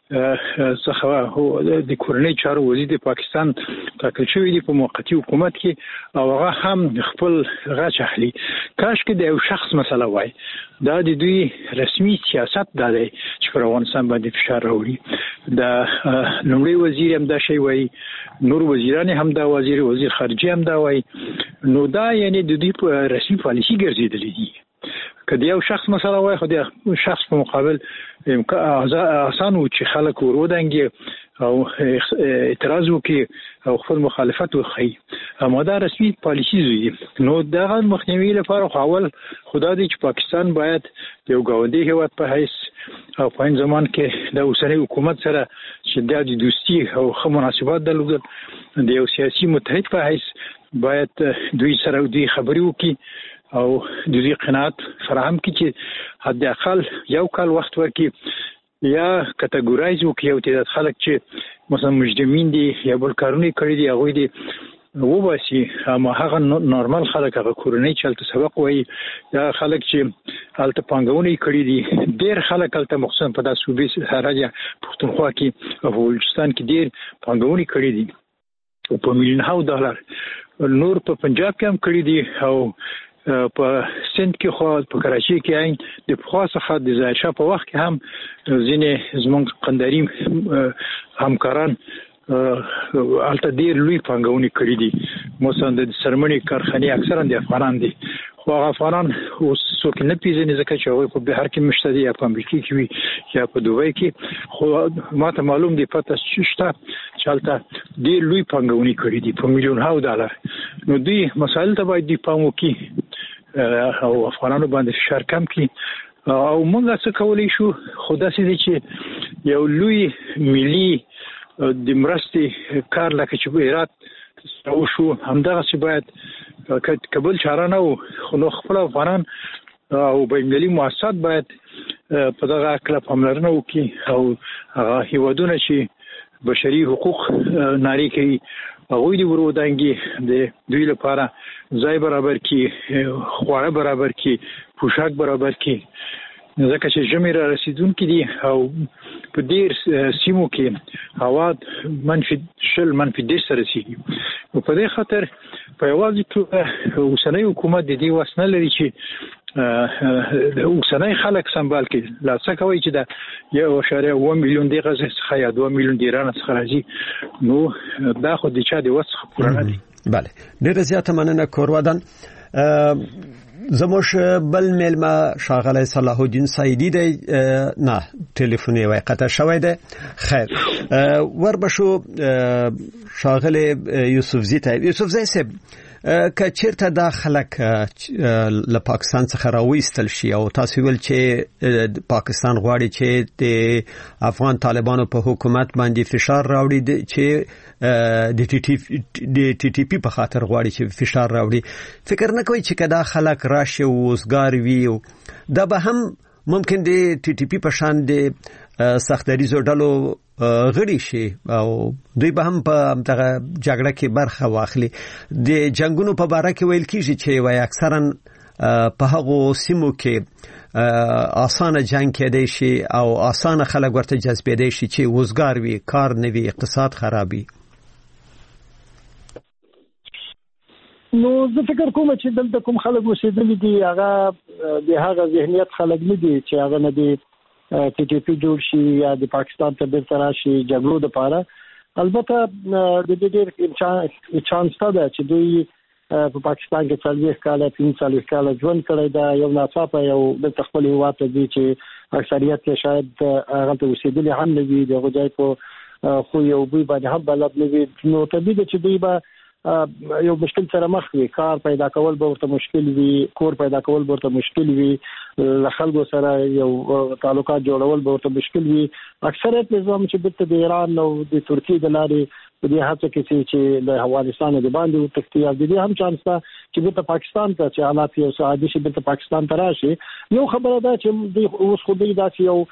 څخه د کورنۍ چارو وزیر د پاکستان ټاکل شوی دی په موقتی حکومت کې، او هغه هم خپل غچ اخلي. کاش کې د یو شخص مسله وای، دا د دوی رسمي سیاست دا دی چې پر افغانستان باندې فشار راوړي. د لومړي وزیر هم دا شی وای، نور وزیران هم دا وزیر وزیر خارجه هم دا وای. نو دا یعنی د دوی په رسمي پالیسي ګرځېدلې دي. که د یو شخص مسله وای خو د شخص په مقابل آسان و چې خلک ورودانګي او اعتراض وکړي او خپل مخالفت وکړي، اما دا رسمي پالیسي دی. نو دغه مخنیوي لپاره خو اول خدا دې چې پاکستان باید یو ګاونډي هیواد په حیث او په این زمان کې د اوسنۍ حکومت سره چې د دوستي او ښه مناسبات درلودل، د یو سیاسي متحد په حیث باید دوی سره دوی خبرې وکړي او د دې قناعت فراهم کړي چې حد اقل یو کال وخت ورکړي یا کټګورایز وکړي او تعداد خلک چې مثلا مجرمین دي یا بل کارونه کړی دي هغوی دي وباسي، اما هغه نورمال خلک هغه کورنۍ چې هلته سبق وایي یا خلک چې هلته پانګونه کړي دي، ډېر خلک هلته مخصوصا په دا صوبې سراج پښتونخوا کې او بلوچستان کې ډېر پانګونه کړي دي او په میلیونونو ډالر. نور په پنجاب کې هم کړي دي او په سند کې خو په کراچي کې عین د پخوا څخه د ظاهر شاه په وخت کې هم ځینې زموږ قنداري همکاران هلته ډېر لوی پانګونې کړي دي. مثلا د سرمنې کارخانې اکثرا د افغانان دي، خو هغه افغانان اوس څوک نه پیژني ځکه چې هغه په بهر کې مشتري یا په امریکا کې وي یا په دوبۍ کې خو ماته معلوم دی پته شته چې هلته ډېر لوی پانګونې کړې دي په میلیون هاو ډالر. نو دوی مسایل ته باید دی پام وکړي او افغانانو باندې فشار کم کړي او موږ څه کولی شو خو داسې دی چې یو لوی ملي د مرستې کار لکه چې په هرات او شو همدغه چې باید کابل چاره نه و خو نو خپل افغانان او بینالمللي مؤسسات باید په دغه کله پاملرنه وکړي او هغه هیوادونه چې بشري حقوق ناري کوي هغوی دې ورودانګي د دوی لپاره ځای برابر کړي خواړه برابر کړي پوشاک برابر کړي ځکه چې ژمي را رسیدونکي دي او په ډېر سیمو کې هوا منفي شل منفي دېرش ته رسیږي. نو په دې خاطر په یوازې توګه اوسنی حکومت د دې وس نه لري چې اوسنی خلک سمبال کړي. لا څه کوي چې د یو اعشاریه اووه میلیون د غزې څخه یا دوه میلیون د ایران څخه راځي نو دا خو د چا د وس څخه پوره نه دي.
بله ډېره زیاته مننه کورودان. زموش بل میلمه شاغله صلاح الدین سعیدی دی نه تلفنی وای قطع شوی دی. خیر ور بشو شاغله یوسف زی ته یوسف زی سب که چیرته دا خلک له پاکستان څخه راوېستل شي او تاسو ویل چې پاکستان غواړي چې د افغان طالبانو په حکومت باندې فشار راوړي چې د ټي ټي د ټي ټي پی په خاطر غواړي چې فشار راوړي فکر نه کوي چې کدا خلک راشي او وزګار وي دا به هم ممکن د ټي ټي پی په شان د سختدریزو ډلو غړي شي او دوی به هم په دغه جګړه کې برخه واخلي. د جنگونو په باره کې ویل کیږي چې وای اکثرا په هغو سیمو کې آسانه جنگ کېدای شي او آسانه خلک ورته جذبېدای شي چې وزګار وي کار نه وي اقتصاد خرابي.
نو زه فکر کوم چې دلته کوم خلک اوسېدلي دي هغه د هغه ذهنیت خلک نه دي چې هغه نه دي ټي ټي پی جوړ شي یا د پاکستان ته بیرته راشي جګړو لپاره. البته د دې ډېر چانس ده چې دوی په پاکستان کې څلوېښت کاله پنځه څلوېښت کاله ژوند کړی دا یو ناڅاپه یو د خپل هیواد ته دي چې اکثریت یې شاید هغه ته اوسېدلي هم نه وي د هغو ځای په خو یو بوی باندې هم بلد نه وي. نو طبیعي ده چې دوی به یو مشکل سره مخ وي کار پیدا کول به ورته مشکل وي کور پیدا کول به ورته مشکل وي له خلکو سره یو تعلقات جوړول به ورته مشکل وي. اکثریت نظام چې د ایران او د ترکیې د لارې په دې هڅه کې چې له افغانستان د باندې تختی او د دې هم چانس ده چې د پاکستان ته چې حالات یو ساده شي د پاکستان ته راشي. یو خبره ده چې د اوس خو دې داسې یو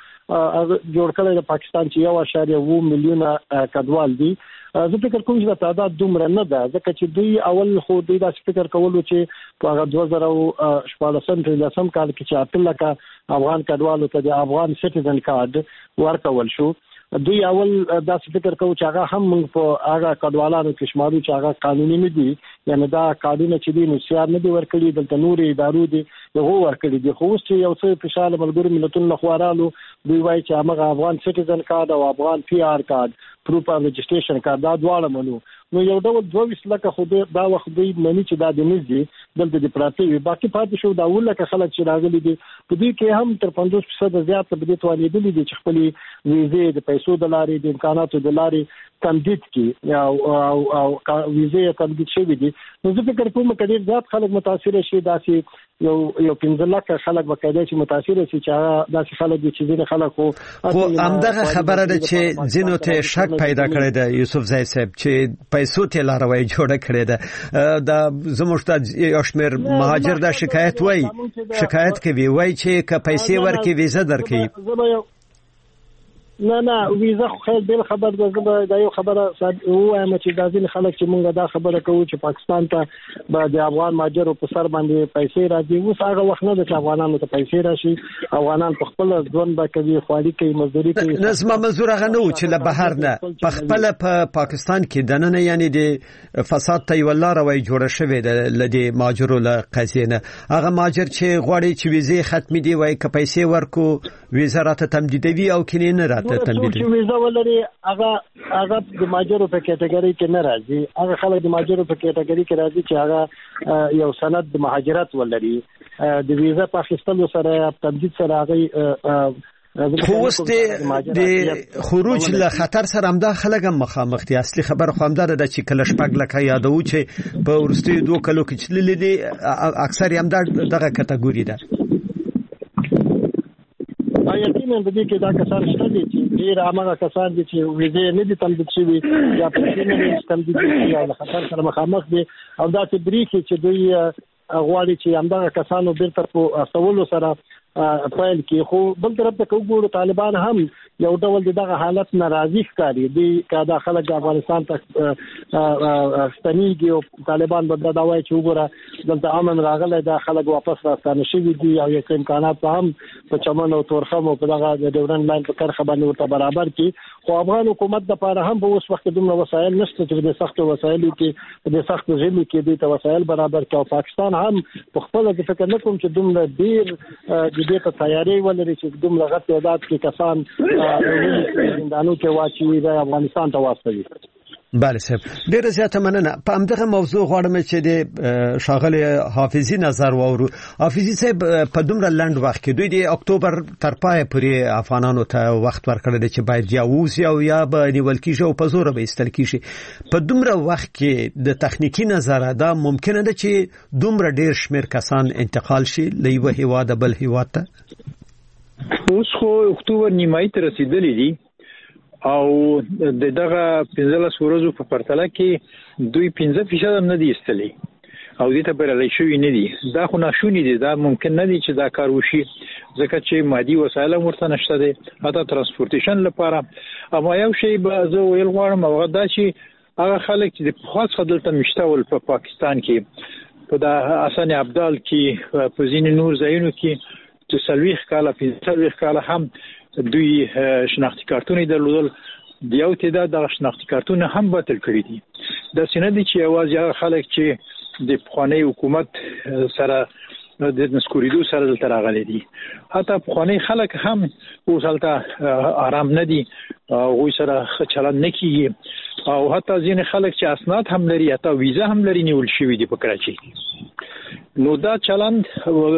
جوړ کړی د پاکستان چې یو اعشاریه اووه میلیونه کډوال دي. زه فکر کوم چې دا تعداد دومره نه ده ځکه چې دوی اول خو دوی داسې فکر کولو چې په هغه دوه زره شپاړسم پنځلسم کال کې چې اته لکه افغان کډوالو ته د افغان سټیزن کارت ورکول شو. دوی اول داسې فکر کوي چې هغه هم موږ په هغه کډوالانو کې شمارو چې هغه قانوني نه دي یعنی دا کارونه چې دي نو سیار نه دي ورکړي دلته نورې ادارو دي هغه ورکړي دي. خو اوس چې یو څه په شاله ملګرو ملتونو لخوا رالو دوی وایي چې هغه افغان سټیزن کارت او افغان پی آر کارت پروف اف رجسټریشن کارت دا دواړه منو. نو یو ډول دوه ویشت لکه خو دا وخت دوی مني چې دا د نږدې دلته د پراته وي باقي پاتې شو دا ول لکه خلک چې راغلي دي په دې کې هم تر پنځوس فیصد زیات په دې توانېدلي دي چې خپل ویزې د پیسو د لارې د امکاناتو د لارې تمدید کی او او او ویزې تمدید شوی دي. نو زه فکر کوم چې زیات خلک متاثر شي داسې یو یو پنځه لکه خلک وکړي چې متاثر شي چې داسې خلک دي چې ځینې خلک خو
خو همدغه خبره ده چې ځینو ته شک پیدا کړی دی یوسف زئی صاحب چې پیسو ته لاروي جوړه کړی ده دا زموږ ته یو شمېر مهاجر دا شکایت وای شکایت کوي وای چې که پیسې ورکړي ویزه درکړي.
نه نه ویزه خو خیر بل خبر ده زه دا یو خبره وایم چې دا ځین خلک چې مونږ دا خبره کوو چې پاکستان ته به د افغان ماجرو په سر باندې پیسې راځي اوس هغه وخت نه ده چې افغانانو ته پیسې راشي. افغانان په خپل ژوند به کوي خواري کوي مزدوري کوي.
نظم منظور هغه نه و چې له بهر نه په خپل په پاکستان کې دننه یعنی د فساد ته یو لار وای جوړه شوې ده لدی ماجرو له قضیه هغه ماجر چې غواړي چې ویزه ختمي دی وای که پیسې ورکو ویزه راته تمدیدوي او کینې نه ته تنبیه
چې ویزا ولري هغه هغه د ماجرو په کټګوري کې نه راځي. هغه خلک د ماجرو په کټګوري کې راځي چې هغه یو سند د مهاجرت ولري. د ویزا په اخیستلو سره تمدید سره هغه
خو وست د خروج له خطر سره هم دا خلک هم مخامخ دي. اصلي خبر خو هم دا ده چې کله شپږ لکه یادو چې په ورستي دوه کلو کې چللې دي اکثر هم دا دغه کټګوري ده.
یقینا د دې کې دا کسان شته دي چې ډیر هغه کسان دي چې ویزه نه دي تمدید شوي یا په نه دي تمدید شوي یا له خطر سره مخامخ دي او دا چې بریکي چې دوی غواړي چې همدغه کسانو بیرته په استولو سره فایل کې. خو بل طرف ته وګورو طالبان هم یو ډول دغه حالت ناراضي ښکاري دي کدا خلک افغانستان ته ستنیږي او طالبان به دا وایي چې وګوره دلته امن راغلی دا خلک واپس راستانه شوي دي او یو امکانات هم په چمن او تورخم او په دغه د ډیورن لاین په کرخه باندې ورته برابر کړي. خو افغان حکومت د پاره هم په اوس وخت دومره وسایل نشته چې د سختو وسایلو کې د سختو ژمي کې د وسایل برابر کړي. پاکستان هم په خپل د فکر نه کوم چې دومره ډیر د دې ته تیاری ولري چې دومره غټ تعداد کې کسان زندانو کې واچوي د افغانستان ته واستوي.
بله صاحب ډیره زیاته مننه. په همدغه موضوع غواړم چې د شاغلی حافظي نظر واورو. حافظي صاحب په دومره لنډ وخت کې دوی د اکتوبر تر پای پورې افغانانو ته وخت ورکړی چې باید یا ووځي او یا به نیول کېږي او په زوره به ایستل کېږي. په دومره وخت کې د تخنیکي نظره دا ممکنه ده چې دومره ډیر شمیر کسان انتقال شي له یوه هیواده بل هیواد ته؟
اوس خو اکتوبر نیمایي ته رسیدلی دي او د دغه پنځلس ورځو په پرتله کې دوی پنځه فیصد هم نه دي ایستلي او دې ته بریالي شوي نه دي. دا خو ناشوني دي. دا ممکن نه دي چې دا کار وشي ځکه چې مادي وسایل هم ورته نشته دي حتی ترانسپورټیشن لپاره. اما یو شی به زه ویل غواړم هغه دا چې هغه خلک چې د پخوا څخه دلته مشته ول په پاکستان کې په د حسن ابدال کې په ځینې نور ځایونو کې چې څلوېښت کاله پنځه څلوېښت کاله هم دوی شناختي کارتونه درلودل. د یو تعداد دغه شناختي کارتونه هم باطل کړي دي. داسې نه دي چې یوازې هغه خلک چې د پخواني حکومت سره د نسکوریدو سره دلته راغلي دي. حتی پخواني خلک هم اوس هلته آرام نه دي هغوی سره ښه چلند نه کېږي او حتی ځینې خلک چې اسناد هم لري حتی ویزه هم لري نیول شوي دي په کراچۍ کې. نو دا چلند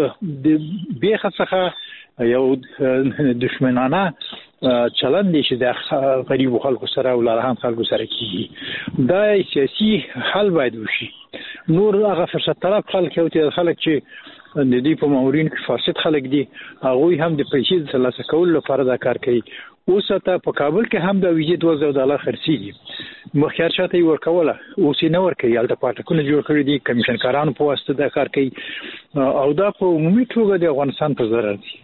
د بیخه څخه یو دشمنانه چلند دی چې د غریبو خلکو سره او لارهان خلکو سره کیږي. دا سیاسي حل باید وشي. نور هغه فرصت طلب خلک او ته خلک چې د دې په مامورین کې فاسد خلک دي هغه هم د پیسې ترلاسه کولو لپاره دا کار کوي. اوس ته په کابل کې هم د ویزې دوه زره ډالر خرڅېږي. مخکې شاته یې ورکوله اوس یې نه ورکوي. هلته پاټکونه جوړ کړي دي کمیشن کارانو په واسطه دا کار کوي او دا په عمومي توګه د افغانستان په ضرر دي.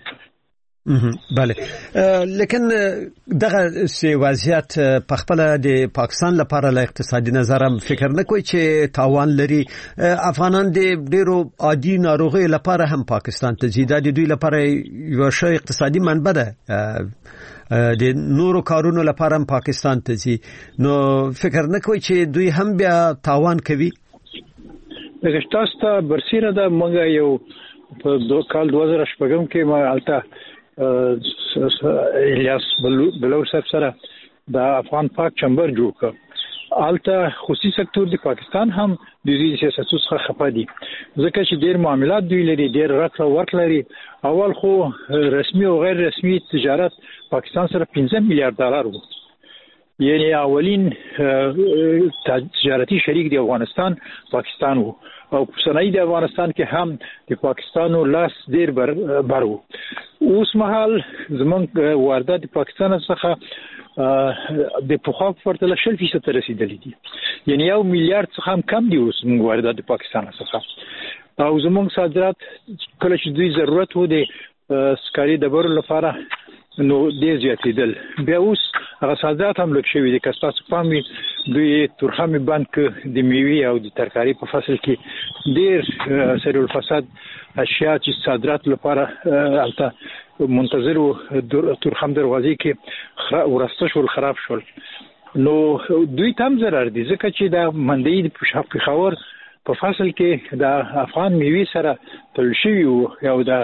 بله لیکن دغه سی وضعیت په خپل د پاکستان لپاره له اقتصادي نظر فکر نه کوي چې تاوان لري. افغانان د ډیرو عادي ناروغي لپاره هم پاکستان ته ځي. د دوی لپاره یو ښه اقتصادي منبع ده. د نورو کارونو لپاره هم پاکستان ته ځي. نو فکر نه کوي چې دوی هم بیا تاوان کوي؟
دغه تاسو ته برسیره ده. موږ یو په دوه کال دوه زره شپږم کې ما الته الیاس بلور صاحب سره د افغان پاک چمبر جوړ کړ. الته خصوصي سکتور د پاکستان هم د دې سیاستونو څخه خپه دي ځکه چې ډېر معاملات دوی لري ډېر راکړه ورکړه لري. اول خو رسمي او غیر رسمي تجارت پاکستان سره پنځه میلیارډ ډالر وو. یعنی اولین تجارتي شریک دی افغانستان پاکستان وو او صنایع د افغانستان کې هم د پاکستانو لاس ډیر بر بر وو. اوس مهال زمونږ واردات د پاکستان څخه د پخوا په پرتله شل فیصد ته رسیدلي دي. یعنی یو میلیارډ څخه هم کم دي اوس موږ واردات د پاکستان څخه او زمونږ صادرات کله چې دوی ضرورت وو د سکاري ډبرو لپاره نو ډیر زیاتېدل. بیا اوس هغه صادرات هم لږ شوي دي. که ستاسو پام وي دوی تورخم بند که د میوې او د ترکاري په فصل کې ډیر سریع الفساد اشیاء چې صادرات لپاره هلته منتظر و تورخم دروازې کې ورسته شول خراب شول. نو دوی ته هم ضرر دي ځکه چې د منډۍ د پېښور په فصل کې د افغان میوې سره تړل شوي وو او د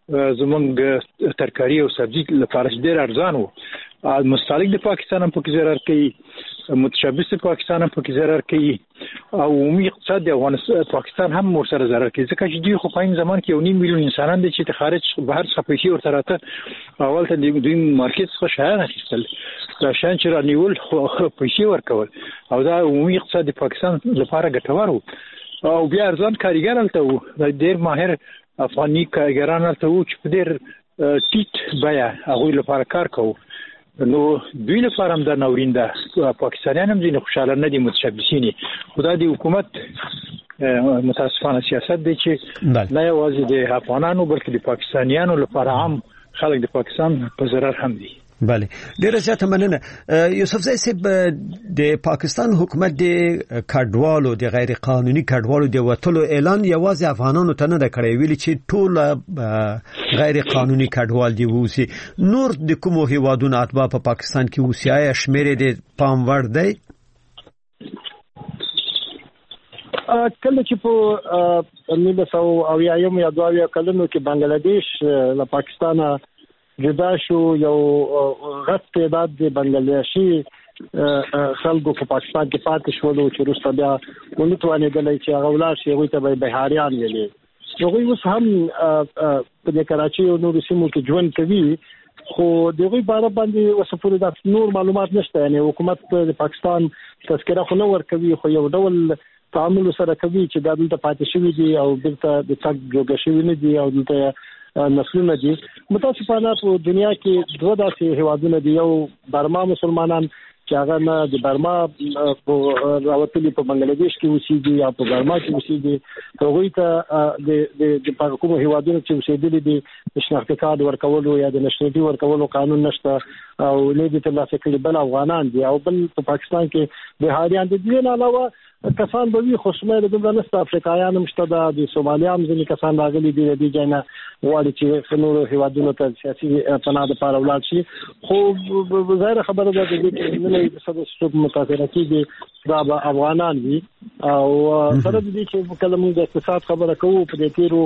زمونږ ترکاری او سبزی لپاره ډېر ارزان وو. مستهلک د پاکستان هم پکې ضرر کوي، متشبث پاکستان هم پکې ضرر کوي او عمومي اقتصاد د افغانستان پاکستان هم ورسره ضرر کوي، ځکه چې دوی خو په این زمان کې یو نیم میلیون انسانان دي چې خارج بهر څخه پیسې ورته راته اول ته دوی مارکیټ څخه شیان اخیستل، دا شیان چې رانیول پیسې ورکول او دا عمومي اقتصاد د پاکستان لپاره ګټور وو. او بیا ارزان کارګر هلته وو، ډېر ماهر افغاني کارګران هلته وو چې په ډېر ټیټ بیه هغوی لپاره کار کوو. نو دوی لپاره هم دا ناورین ده، پاکستانیان هم ځینې خوشحاله نه دي متشبثین، خو دا د حکومت متاسفانه سیاست دی چې نه یوازې د افغانانو بلکې د پاکستانیانو لپاره هم خلک د پاکستان په ضرر هم دي.
بله ډیره زیاته مننه. یوسف زئی صاحب، د پاکستان حکومت د کډوالو د غیر قانوني کډوالو د وټلو اعلان یوازې افغانانو ته نه کړی، ویلي چې ټول غیر قانوني کډوال دی ووسی. نور د کومو هیوادونو اتباع په پاکستان کې ووسی، آیا شمیر د پام وړ دی؟
کله چې په نولس سوه اویایم یا دوه اویا کلونو کې بنگلاديش له پاکستانه جدا شو، یو غټ تعداد د بنگلاديشي خلکو په پاکستان کې پاتې شول چې وروسته بیا ونتوانېدل چې هغه ولاړ شي، هغوی ته به بهاریان ویلې. هغوی اوس هم په کراچۍ او نورو سیمو کې ژوند کوي، خو دغه باره باندې اوس پورې د نور معلومات نشته. یعنی حکومت د پاکستان تذکره خو نه ورکوي، خو یو ډول تعامل سره کوي چې دا دلته پاتې شوي دي او دلته د تګ جوړ شوي نه دي او دلته نسلونه دي. متاسفانه په دنیا کې دوه داسې هیوادونه دي، یو برما مسلمانان چې هغه نه د برما په راوتلي په بنگلاديش کې اوسېږي یا په برما کې اوسېږي، هغوی ته د د کومو هیوادونو چې اوسېدلي دي د شناختي کارت ورکولو یا د نشنالټي ورکولو قانون نشته او نه دي ترلاسه کړي، بل افغانان دي او بل په پاکستان کې بهاریان دي. دې نه علاوه کسان به وي، خو شمیر دومره نشته، افریقایان هم شته، د سومالیا هم ځینې کسان راغلي دي، د دې ځای نه غواړي چې نورو هیوادونو ته سیاسي پناه دپاره ولاړ شي. خو ظاهره خبره ده د دې کې نه د څوک متاثره کېږي دا به افغانان وي. او سره د دې چې کله موږ د اقتصاد خبره کوو، په دې تېرو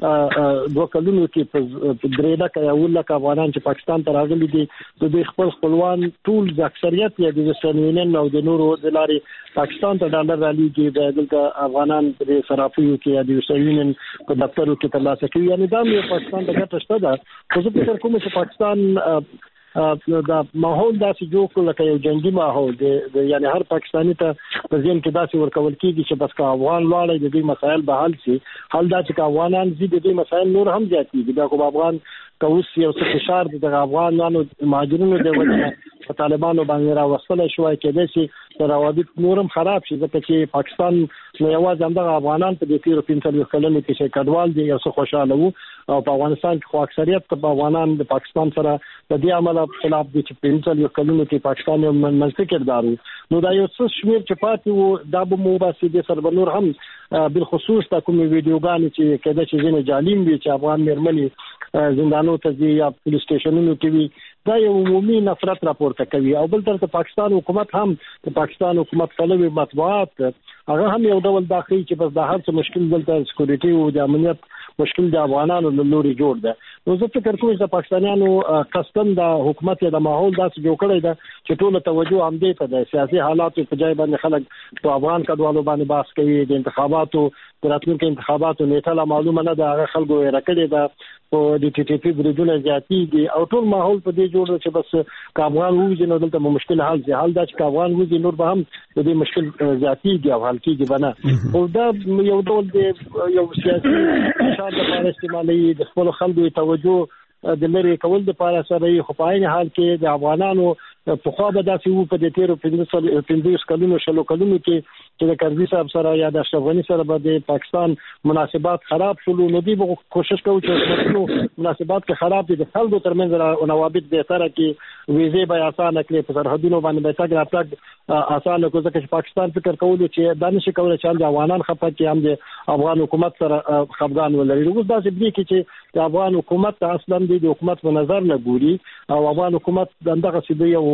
دوه کلونو کې په درې لکه یا اووه لکه افغانان چې پاکستان ته راغلي دي، د دوی خپل خپلوان ټول د اکثریت یا د ویسټرن یونین او د نورو د لارې پاکستان ته ډالر رالیږي، د دلته افغانان په صرافیو کې یا د ویسټرن یونین په دفترو کې ترلاسه کوي. یعنې دا مې پاکستان ته ګټه شته ده، خو زه فکر کوم چې پاکستان دا ماحول داسې جوړ کړو لکه یو جنگي ماحول دی، یعنی هر پاکستاني ته په ذهن کې داسې ورکول کېږي چې بس که افغان لاړی د دوی مسایل به حل شي. حل دا چې که افغانان ځي د دوی مسایل نور هم زیاتېږي. بیا خو به افغان که اوس یو څه فشار د دغه افغانانو مهاجرینو د وجې په طالبانو باندې راوستلی شوی، کېدای شي د روابط نور هم خراب شي، ځکه چې پاکستان نو یوازې همدغه افغانان په دې تېرو پنځه څلوېښت کلونو کې چې کډوال دي یو څه خوشحاله وو، او په افغانستان کې خو اکثریت په افغانان د پاکستان سره د دې عمله خلاف دي چې پنځه څلوېښت کلونو کې پاکستان یو منځکي کردار وو. نو دا یو څه شمېر چې پاتې وو دا به مو باسي دې سره به نور هم بالخصوص دا کومې ویډیوګانې چې کېدای شي ځینې جالیم وي چې افغان مېرمنې زندانونو ته ځي یا پولیس سټیشنونو کې وي، دا یو عمومي نفرت راپورته کوي. او بل طرف پاکستان حکومت هم د پاکستان حکومت پلوي مطبوعات هغه هم یو ډول داخلي چې بس د هر څه مشکل دلته سکیورټي او د امنیت مشکل د افغانانو له لوري جوړ ده. نو زه فکر کوم چې پاکستانیانو قصدن د حکومت یا د ماحول داسې جوړ کړی ده چې ټول توجه هم دې ته ده، سیاسي حالاتو په ځای باندې خلک په افغان کډوالو باندې بحث کوي، د انتخاباتو د راتلونکو انتخاباتو نیټه لا معلومه نه ده، هغه خلکو یې راکړې ده، او د ټي ټي پی بریدونه زیاتېږي او ټول ماحول په دې جوړ چې بس که افغان ووځي نو دلته به مشکل حل شي. حل دا چې که افغان ووځي نور به هم د دې مشکل زیاتېږي او حل کېږي به نه. او دا یو ډول د یو سیاسي فشار لپاره استعمالوي، د خپلو خلکو توجه د لرې کول دپاره سره یې، خو په عین حال کې د افغانانو پخوا به داسې وو په دې تېرو پنځوس کلونو شلو کلونو کې چې د کرزي صاحب سره یا د اشرف غني سره به د پاکستان مناسبات خراب شول، نو دوی به کوشش کوي چې مناسبات کې خراب دي، د خلکو ترمنځ روابط بهتره کړي، ویزې به اسانه کړي، په سرحدونو باندې به تګ راتګ اسانه کړي، ځکه چې پاکستان فکر کوي چې دا نشي کولی چې هم د افغانان خفه کړي هم د افغان حکومت سره خفګان ولري. اوس داسې برېږي چې د افغان حکومت اصلا د حکومت په نظر نه ګوري او افغان حکومت دغه سیده یو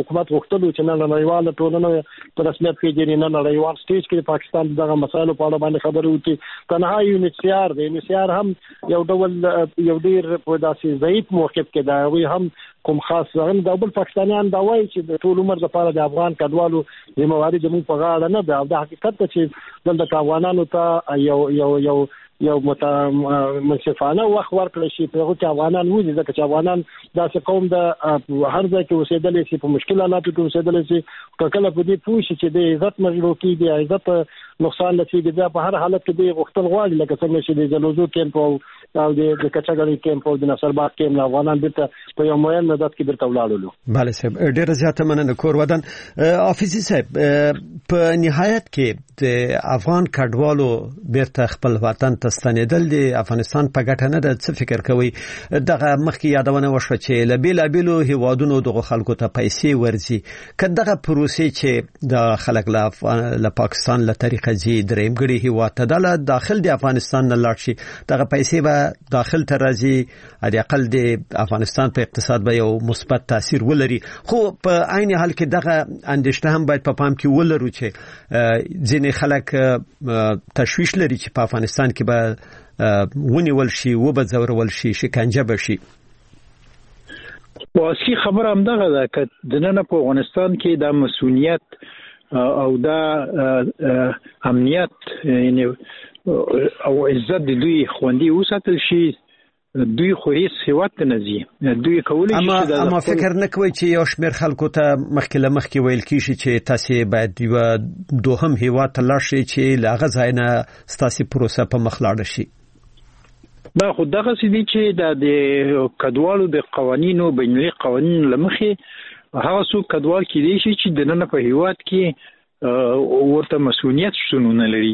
حکومت غوښتل چې نه نړیواله ټولنه په رسمیت پیژني نه نړیوال سټیج کې پاکستان دغه مسایلو په اړه باندې خبرې وکړي تنها یو نسیار دی نسیار هم یو ډول یو ډیر په داسې ضعیف موقف کې دا وي هم کوم خاص غن د بل پاکستانیان دا وایي چې د ټول عمر لپاره د افغان کډوالو ذمہواری د موږ په غاړه نه ده د حقیقت چې دلته افغانانو ته یو یو یو یو متمنصفانه وخت ورکړل شي په هغه کې افغانان وځي ځکه چې افغانان داسې قوم د هر ځای کې اوسېدل شي په مشکل حالاتو کې اوسېدل شي کله په دې پوه شي چې د عزت مجلو کې د عزت نقصان لسی د په هر حالت کې د غوښتل غواړي لکه څنګه چې د جلوزو کیمپ او د کچاګړي کیمپ او د نصرباغ کیمپ افغانان بیرته په یو معین مدت کې بیرته ولاړل.
بله صاحب ډیره زیاته مننه کور ودان حافظي صاحب په نهایت کې د افغان کډوالو بیرته خپل وطن ته ستنیدل د افغانستان په ګټه نه ده څه فکر کوي دغه مخکې یادونه وشوه چې له بیلابیلو هیوادونو دغه خلکو ته پیسې ورځي که دغه پروسې چې د خلک له پاکستان له طریقه زی درېمګړي هیواد ته د داخل د افغانستان نه لاړ شي دغه پیسې به داخل ته راځي د اقل د افغانستان په اقتصاد به یو مثبت تاثیر ولري خو په عین حال کې دغه اندېښنه هم باید په پام کې ولرو چې ځینې خلک تشویش لري چې په افغانستان کې به ونیول شي و به ځورول شي شکنجه بشي.
واصلي خبره هم دغه ده چې د نن په افغانستان کې د مسؤلیت او دا امنیت یعنی او عزت د دوی خوندي وساتل شي دوی خو هیڅ هیواد نه ځي دوی کولای شي
اما اما فکر نه کوي چې یو شمېر خلکو ته مخکې له مخکې ویل کیږي چې تاسو باید یو دوهم هیواد ته لاړ شئ چې لاغه ځای نه ستاسو پروسه په مخ لاړ شي.
دا خو دغه سدي چې د کډوالو د قوانینو بین‌المللي قوانینو لمخې هغه څوک کډوال کېدی شي چې د نن په هیواد کې ورته مسؤلیت شتون نه لري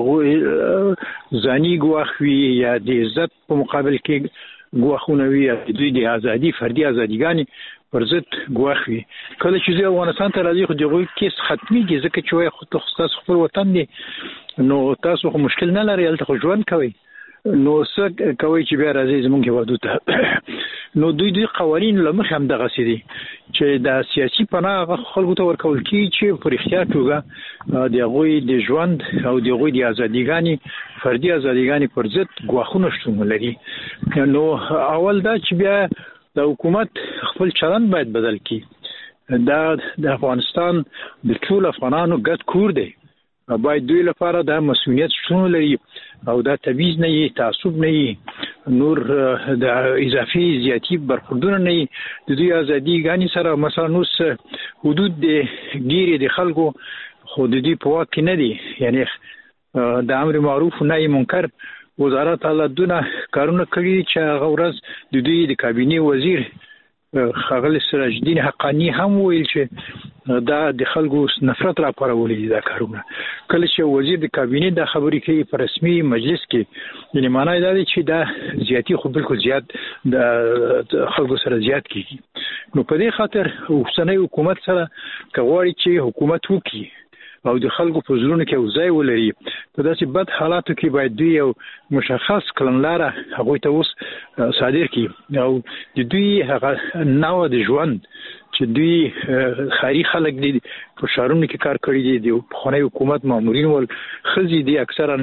د ځاني ګواخوي یا د عزت په مقابل کې ګواخونه وي یا دوی د ازادي فردي ازاديګانی پر ضد ګواخوي کله چې افغانستان ته راځي خو دغه کیس ختمي کې ځکه چې وای خو تاسو خپل وطن دی نو تاسو خو مشکل نه لري الته خو ژوند کوي نو څه کوي چې بیا راځي زمونږ هیوادو ته نو دوی دوی قوانین لمخ هم دغه سي دي چې د سیاسي پناه خلکو ته ورکول کی چې پر اختیار توګه د غوي د ژوند او د غوي د ازاديګانی فردي ازاديګانی پر ضد ګواښونه شتون لري نو اول دا چې بیا د حکومت خپل چلند باید بدل کړي دا د افغانستان د ټول افغانانو ګډ کور دی باید دوی لپاره د مسؤلیت شتون لري او دا تبعیض نه وي تعصب نه وي نور د اضافي زیاتی برخوردونه نه وي د دوی ازادي غاني سره مثلا نو حدود د ګیري د خلکو خو د دوی په واک کې نه دي یعنی د امر معروف و نهي منکر وزارت الله دونه کارونه کوي چې هغه ورځ د دوی د کابینه وزیر خغل سراج الدین حقانی هم ویل چې دا د خلکو نفرت را پارولې دا کارونه کله چې وزیر د کابینه د خبرې کوي په رسمي مجلس کې یعنی معنی دا دی چې دا زیاتی خو بالکل زیات د خلکو سره زیات کیږي نو په دې خاطر اوسنۍ حکومت سره کوي چې حکومت وکړي او د خلکو په زړونو کې ځای ولري په داسې بد حالاتو کې باید دوی یو مشخص کړنلاره هغه ته اوس صادر کړي او د دوی هغه نوو د ژوند چې دوی خاري خلک دي په شهرونو کې کار کړی دي د خونې حکومت مامورین ول خزي دي اکثرا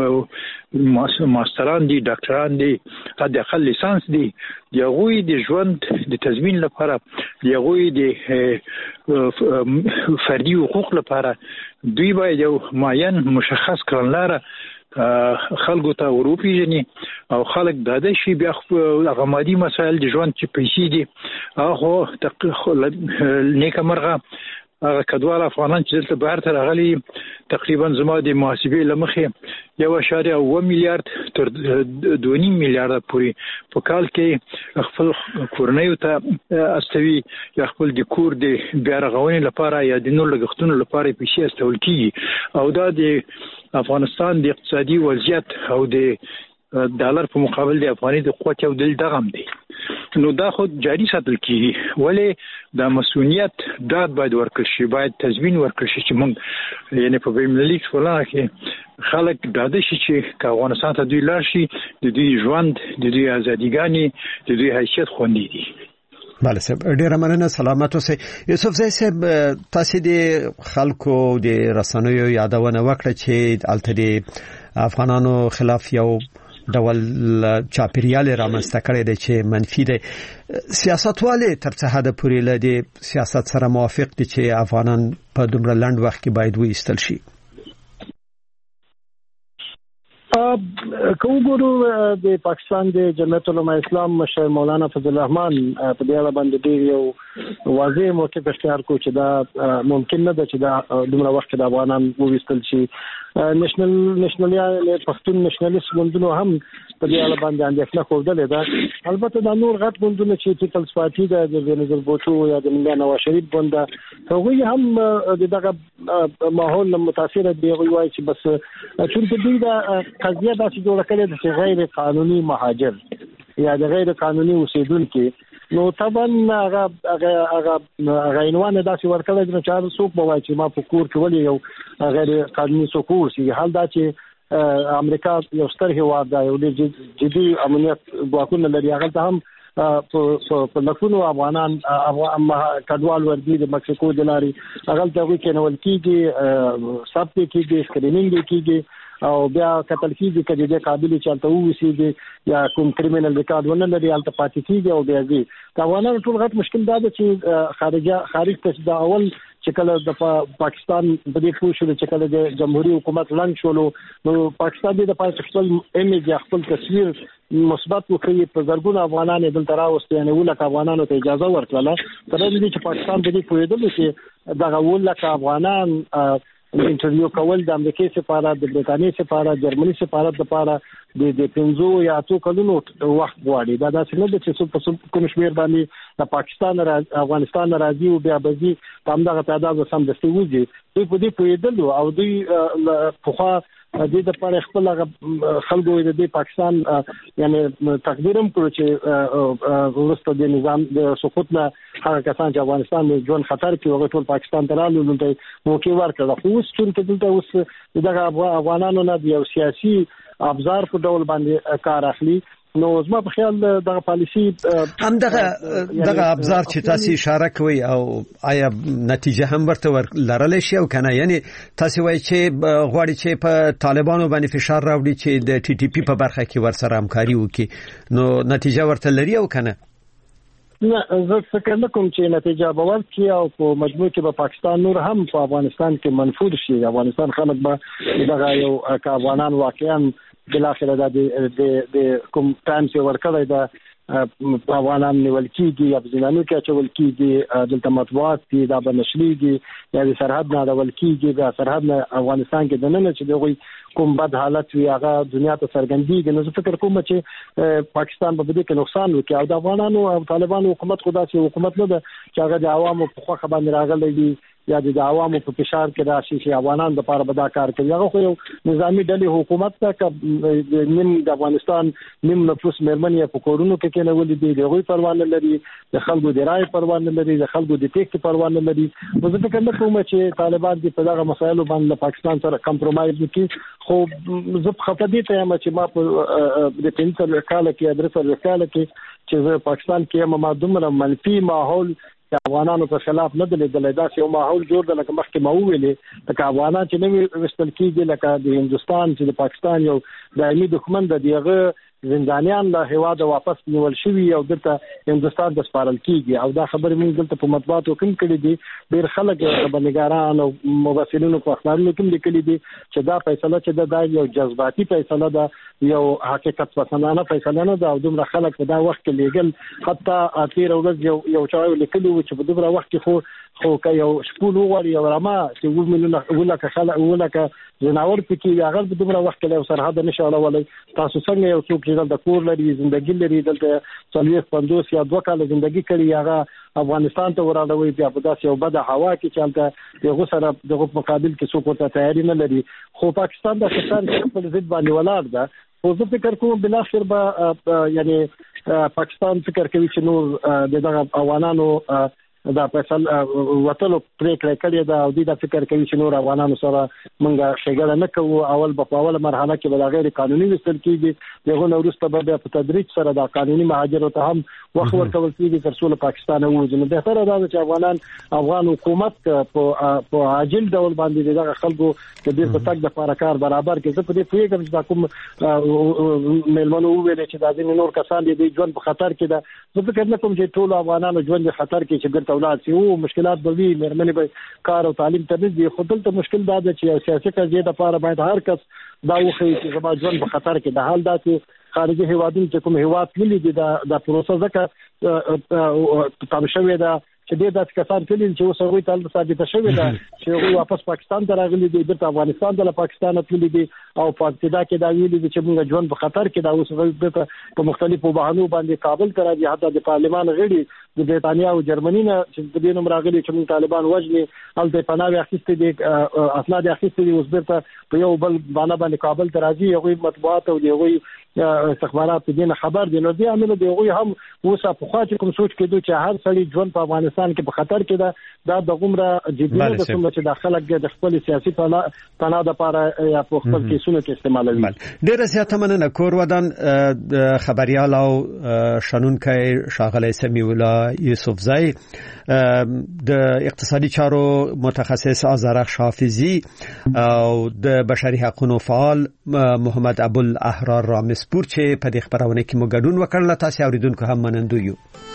ماستران دي ډاکټران دي حد اقل لیسانس دي د غوي د ژوند د تضمین لپاره د غوي د فردي حقوق لپاره دوی باید یو معین مشخص کړنلاره خلکو ته وروپیژني او خلک د دې شی بیا هغه مادي مسایل د ژوند چې پیسې دي هغه نیکه مرغه هغه کډوال افغانان چې دلته بهر ته راغلي تقریبا زما د محاسبې لمخې یو اشاریه اوه میلیارډ تر دوه نیم میلیارډ پورې په کال کې خپل کورنیو ته استوي یا خپل د کور د بیا رغونې لپاره یا د نور لګښتونو لپاره پیسې استول کیږي او دا د افغانستان د اقتصادي وضعیت او د ډالر په مقابل د افغاني د قوت او دل دغم دی نو دا خو جاری ساتل کیږي ولې د مسؤلیت داد باید ورکړ شي باید تضمین ورکړ شي چې موږ یعنی په بین‌المللي ټولنه کې خلک د دې شي چې افغانستان ته دوی لاړ شي د دوی ژوند د دوی ازاديګانی د دوی حیثیت خوندي دي.
بله صاحب ډیره مننه سلامت اوسئ. یوسف زئی صاحب تاسو د خلکو د رسنیو یادونه وکړه چې الته د افغانانو خلاف یو ډول چاپیریال رامنځته کړی دی چې منفي دی. سیاستوالې تر څه حد پورې له دې سیاست سره موافق دي چې افغانان په دومره لنډ وخت کې باید وایستل شي؟
که وګورو د پاکستان د جمعیت علماء اسلام مشر مولانا فضل الرحمن په دې اړه باندې ډېر یو واضح موقف اختیار کو چې دا ممکن نه ده چې دا دومره وخت د افغانان وویستل شي. نېشنل نېشنلیان پښتون نېشنلیست ګوندونو هم په دې اړه باندې اندېښنه ښودلې ده. البته دا نور غټ ګوندونه چې پیپلز پارټي ده د بېنظیر بوټو یا د ملا نواز شریف ګوند ده هغوی هم دغه ماحول متاثر دي. هغوی وایي چې بس چونکه دوی دا قضیه داسې جوړه کړې ده چې غیر قانوني مهاجر یا د غیر قانوني اوسیدونکو نو طبعا هغه هغه هغه عنوان داسې ورکړل چې چا څوک به وایي چې ما په کور کې ولې یو غیر قانوني سکور سي. حال دا چې امریکا یو ستر هیواد دی او د جدي امنیت ځواکونه لري. هغه ته هم په لکونو افغانان کډوال ورګي د مکسیکو د لاري هغه ته وی کېنول کیږي سب کېږي سکرینینګ کېږي او بیا قتل کیږي کله د قابل چلته ووسیږي یا کوم کریمینل ریکارډ ونه لري الته پاتې کیږي او بیا دي. دا ونه ټول غټ مشکل دا چې خارجه خارج ته د اول چې کله د پاکستان په دې پوښتنه چې کله د جمهوریت حکومت لنګ شولو نو پاکستان د پاکستان ایمیج خپل تصویر مثبت وکړي په زرګونو افغانان دلته راوستي یعنی ولکه افغانانو ته اجازه ورکړه تر دې چې پاکستان د دې پوهیدل چې دغه ولکه افغانان انټرویو کول د امریکای سفارت د برتانیې سفارت جرمني سفارت لپاره د د پنځو یا څو کلونو وخت غواړي. دا داسې نه ده چې څو کوم شمیر باندې د پاکستان را افغانستان راځي او بیا بزي په همدغه تعداد سم دستي وځي. دوی په دې پوهیدل او دوی په د دې لپاره خپل خلکو د دې پاکستان یعنی تقدیرم کړو چې ورسته د نظام د سقوط نه هغه کسان چې افغانستان د ژوند خطر کې وګ ټول پاکستان ته رالو نو ته موقع ورکړه. خو اوس چې دلته اوس دغه افغانانو نه یو سیاسي ابزار په ډول باندې کار اخلي نو زما په خیال دغه پالیسی
هم دغه دغه ابزار چې تاسو اشاره کوي او آیا نتیجه هم ورته لرل شي او کنه یعنی تاسو وایي چې غواړي چې په طالبانو باندې فشار راوړي چې د ټي ټي پی په برخه کې ورسره همکاري وکړي نو نتیجه ورته لري او کنه؟
نه زه فکر نه کوم چې نتیجه به ورکړي او په مجموع کې به پاکستان نور هم په افغانستان کې منفور شي. افغانستان خلک به دغه یو افغانان واقعا بل اخر د د کوم ټایم چې ورکړی دا افغانان نیول کیږي یا ځینانو کې چول کیږي دلته مطبوعات دي دا به نشریږي یا د سرحد نه ډول کیږي دا سرحد نه افغانستان کې د نن چې دوی کوم بد حالت وی هغه دنیا ته څرګندېږي. نو زه فکر کوم چې پاکستان په دې کې نقصان وکړي او د افغانانو او طالبانو حکومت خدا سي حکومت نه ده چې هغه د عوامو په خوا باندې راغلي دي یا د عوامو په فشار کې راشي چې افغانان د لپاره به دا کار کوي. هغه خو یو نظامی ډلې حکومت ته نیم د افغانستان نیم نفوس مرمنې په کورونو کې کې نه ولې دي دغه پروا نه لري د خلکو د رائے پروا نه لري د خلکو د ټیکس پروا نه لري. نو زه فکر نه کوم چې طالبان د په دغه مسایلو باندې پاکستان سره کمپرمایز وکړي. خو زه خپه دي ته یم چې ما په د پنځه کال کې ادرس ورکاله کې چې پاکستان کې ما دومره منفي ماحول افغانانو په خلاف نه دلیدل دا چې یو ماحول جوړ د لکه مخکې مو ویلې لکه افغانان چې نوې وستل کېږي لکه د هندستان چې د پاکستان یو دایمي دښمن د دیغه زندانیان له هوا د واپس نیول شوی او دلته هندستان د سپارل کیږي او دا خبره موږ دلته په مطبوعاتو کې کړې دي. ډېر خلک خبرنګاران او مبصرینو په اخبارونو کې لیکلي دي چې دا فیصله چې دا یو جذباتي فیصله ده یو حقیقت پسندانه فیصله نه ده او دومره خلک په دا وخت کې لیګل حتی اخیر ورځ یو یو چا لیکلي چې په دومره وخت کې خو خو که یو شپول وغواړي او رما چې و مليونه ولکه خلک ولکه جناور پکې هغه په دومره وخت کې له سرحد نشه اړولې تاسو څنګه یو څوک چې د کور لري ژوندۍ لري دلته څلويخ پندوس یا دوه کال ژوندۍ کړي هغه افغانستان ته وراړوي بیا په داسې یو بده هوا کې چلته دغه سره دغه مقابل کې څوک ته تیاری نه لري. خو پاکستان د افغانستان په ضد باندې ولاړ ده. خو زه فکر کوم بل اخر به یعنی پاکستان فکر کوي چې نور دغه افغانانو دا فیصله وټلو پریکړه کړې ده او د فکر کوي چې نور افغانانو سره مونږه شګړه نه کوو. اول په اوله مرحله کې به غیر قانوني وستل کیږي دغه نورسته به په تدریج سره د قانوني مهاجرو ته هم وخت ورکول کیږي تر څو له پاکستان ووځي. نو به تر دا چې افغانان افغان حکومت په په عاجل ډول باندې دغه خلکو د دې په تک د فارکار برابر کې زه په دې پیګم چې دا کوم ملمنو ویل چې دا ځین نور کسان دي د ژوند په خطر کې ده. زه فکر نه کوم چې ټول افغانانو ژوند په خطر کې چې ګرځي اولاد سي او مشکلات به وي مېرمنې به کار او تعلیم ته نږدې خو دلته مشکل دا ده چې سیاسي قضیې لپاره باید هر کس دا وخی چې زما ژوند په خطر کې د حال دا چې خارجي هیوادونو چې کوم هیواد تللی دي دا د پروسه ځکه تام شوی دا چې د داس کسان تللی چې اوس هغه ته ثابت شوی دا چې هغه واپس پاکستان ته راغلي دي د افغانستان د پاکستان تللی دي او په ابتدا کې دا ویلي دي چې موږ ژوند په خطر کې دا اوس هغه په مختلفو بهانو باندې کابل ته راځي حتی د پارلمان غړي د برېټانیا او جرمني نه چې د دې نوم راغلي چې موږ طالبان وژني ال د پناه اخیستې دي اسناد اخیستې دي اوس بیرته په یو بل باندې باندې کابل ته راځي هغه مطبوعات او هغه استخبارات دې خبر دي. نو دې عمل دی هغه هم اوسه په خاطر کوم سوچ کېدو چې هر سړي ژوند په افغانستان کې په خطر کې ده دا د غمره جدي نه ده چې د خلک د خپل سیاسي پناه د لپاره یا په خپل کیسونو کې استعمالوي.
ډیره زیاته مننه کور ودان خبريال او شنونکي شاغله سمي الله یوسفزئی د اقتصادي چارو متخصص آذرخش حافظی او د بشري حقوقو فعال محمد ابوالاحرار رامسپور چې په دې خبرونه کې مو ګډون وکړل. تاسو اوریدونکو هم منندوی یو.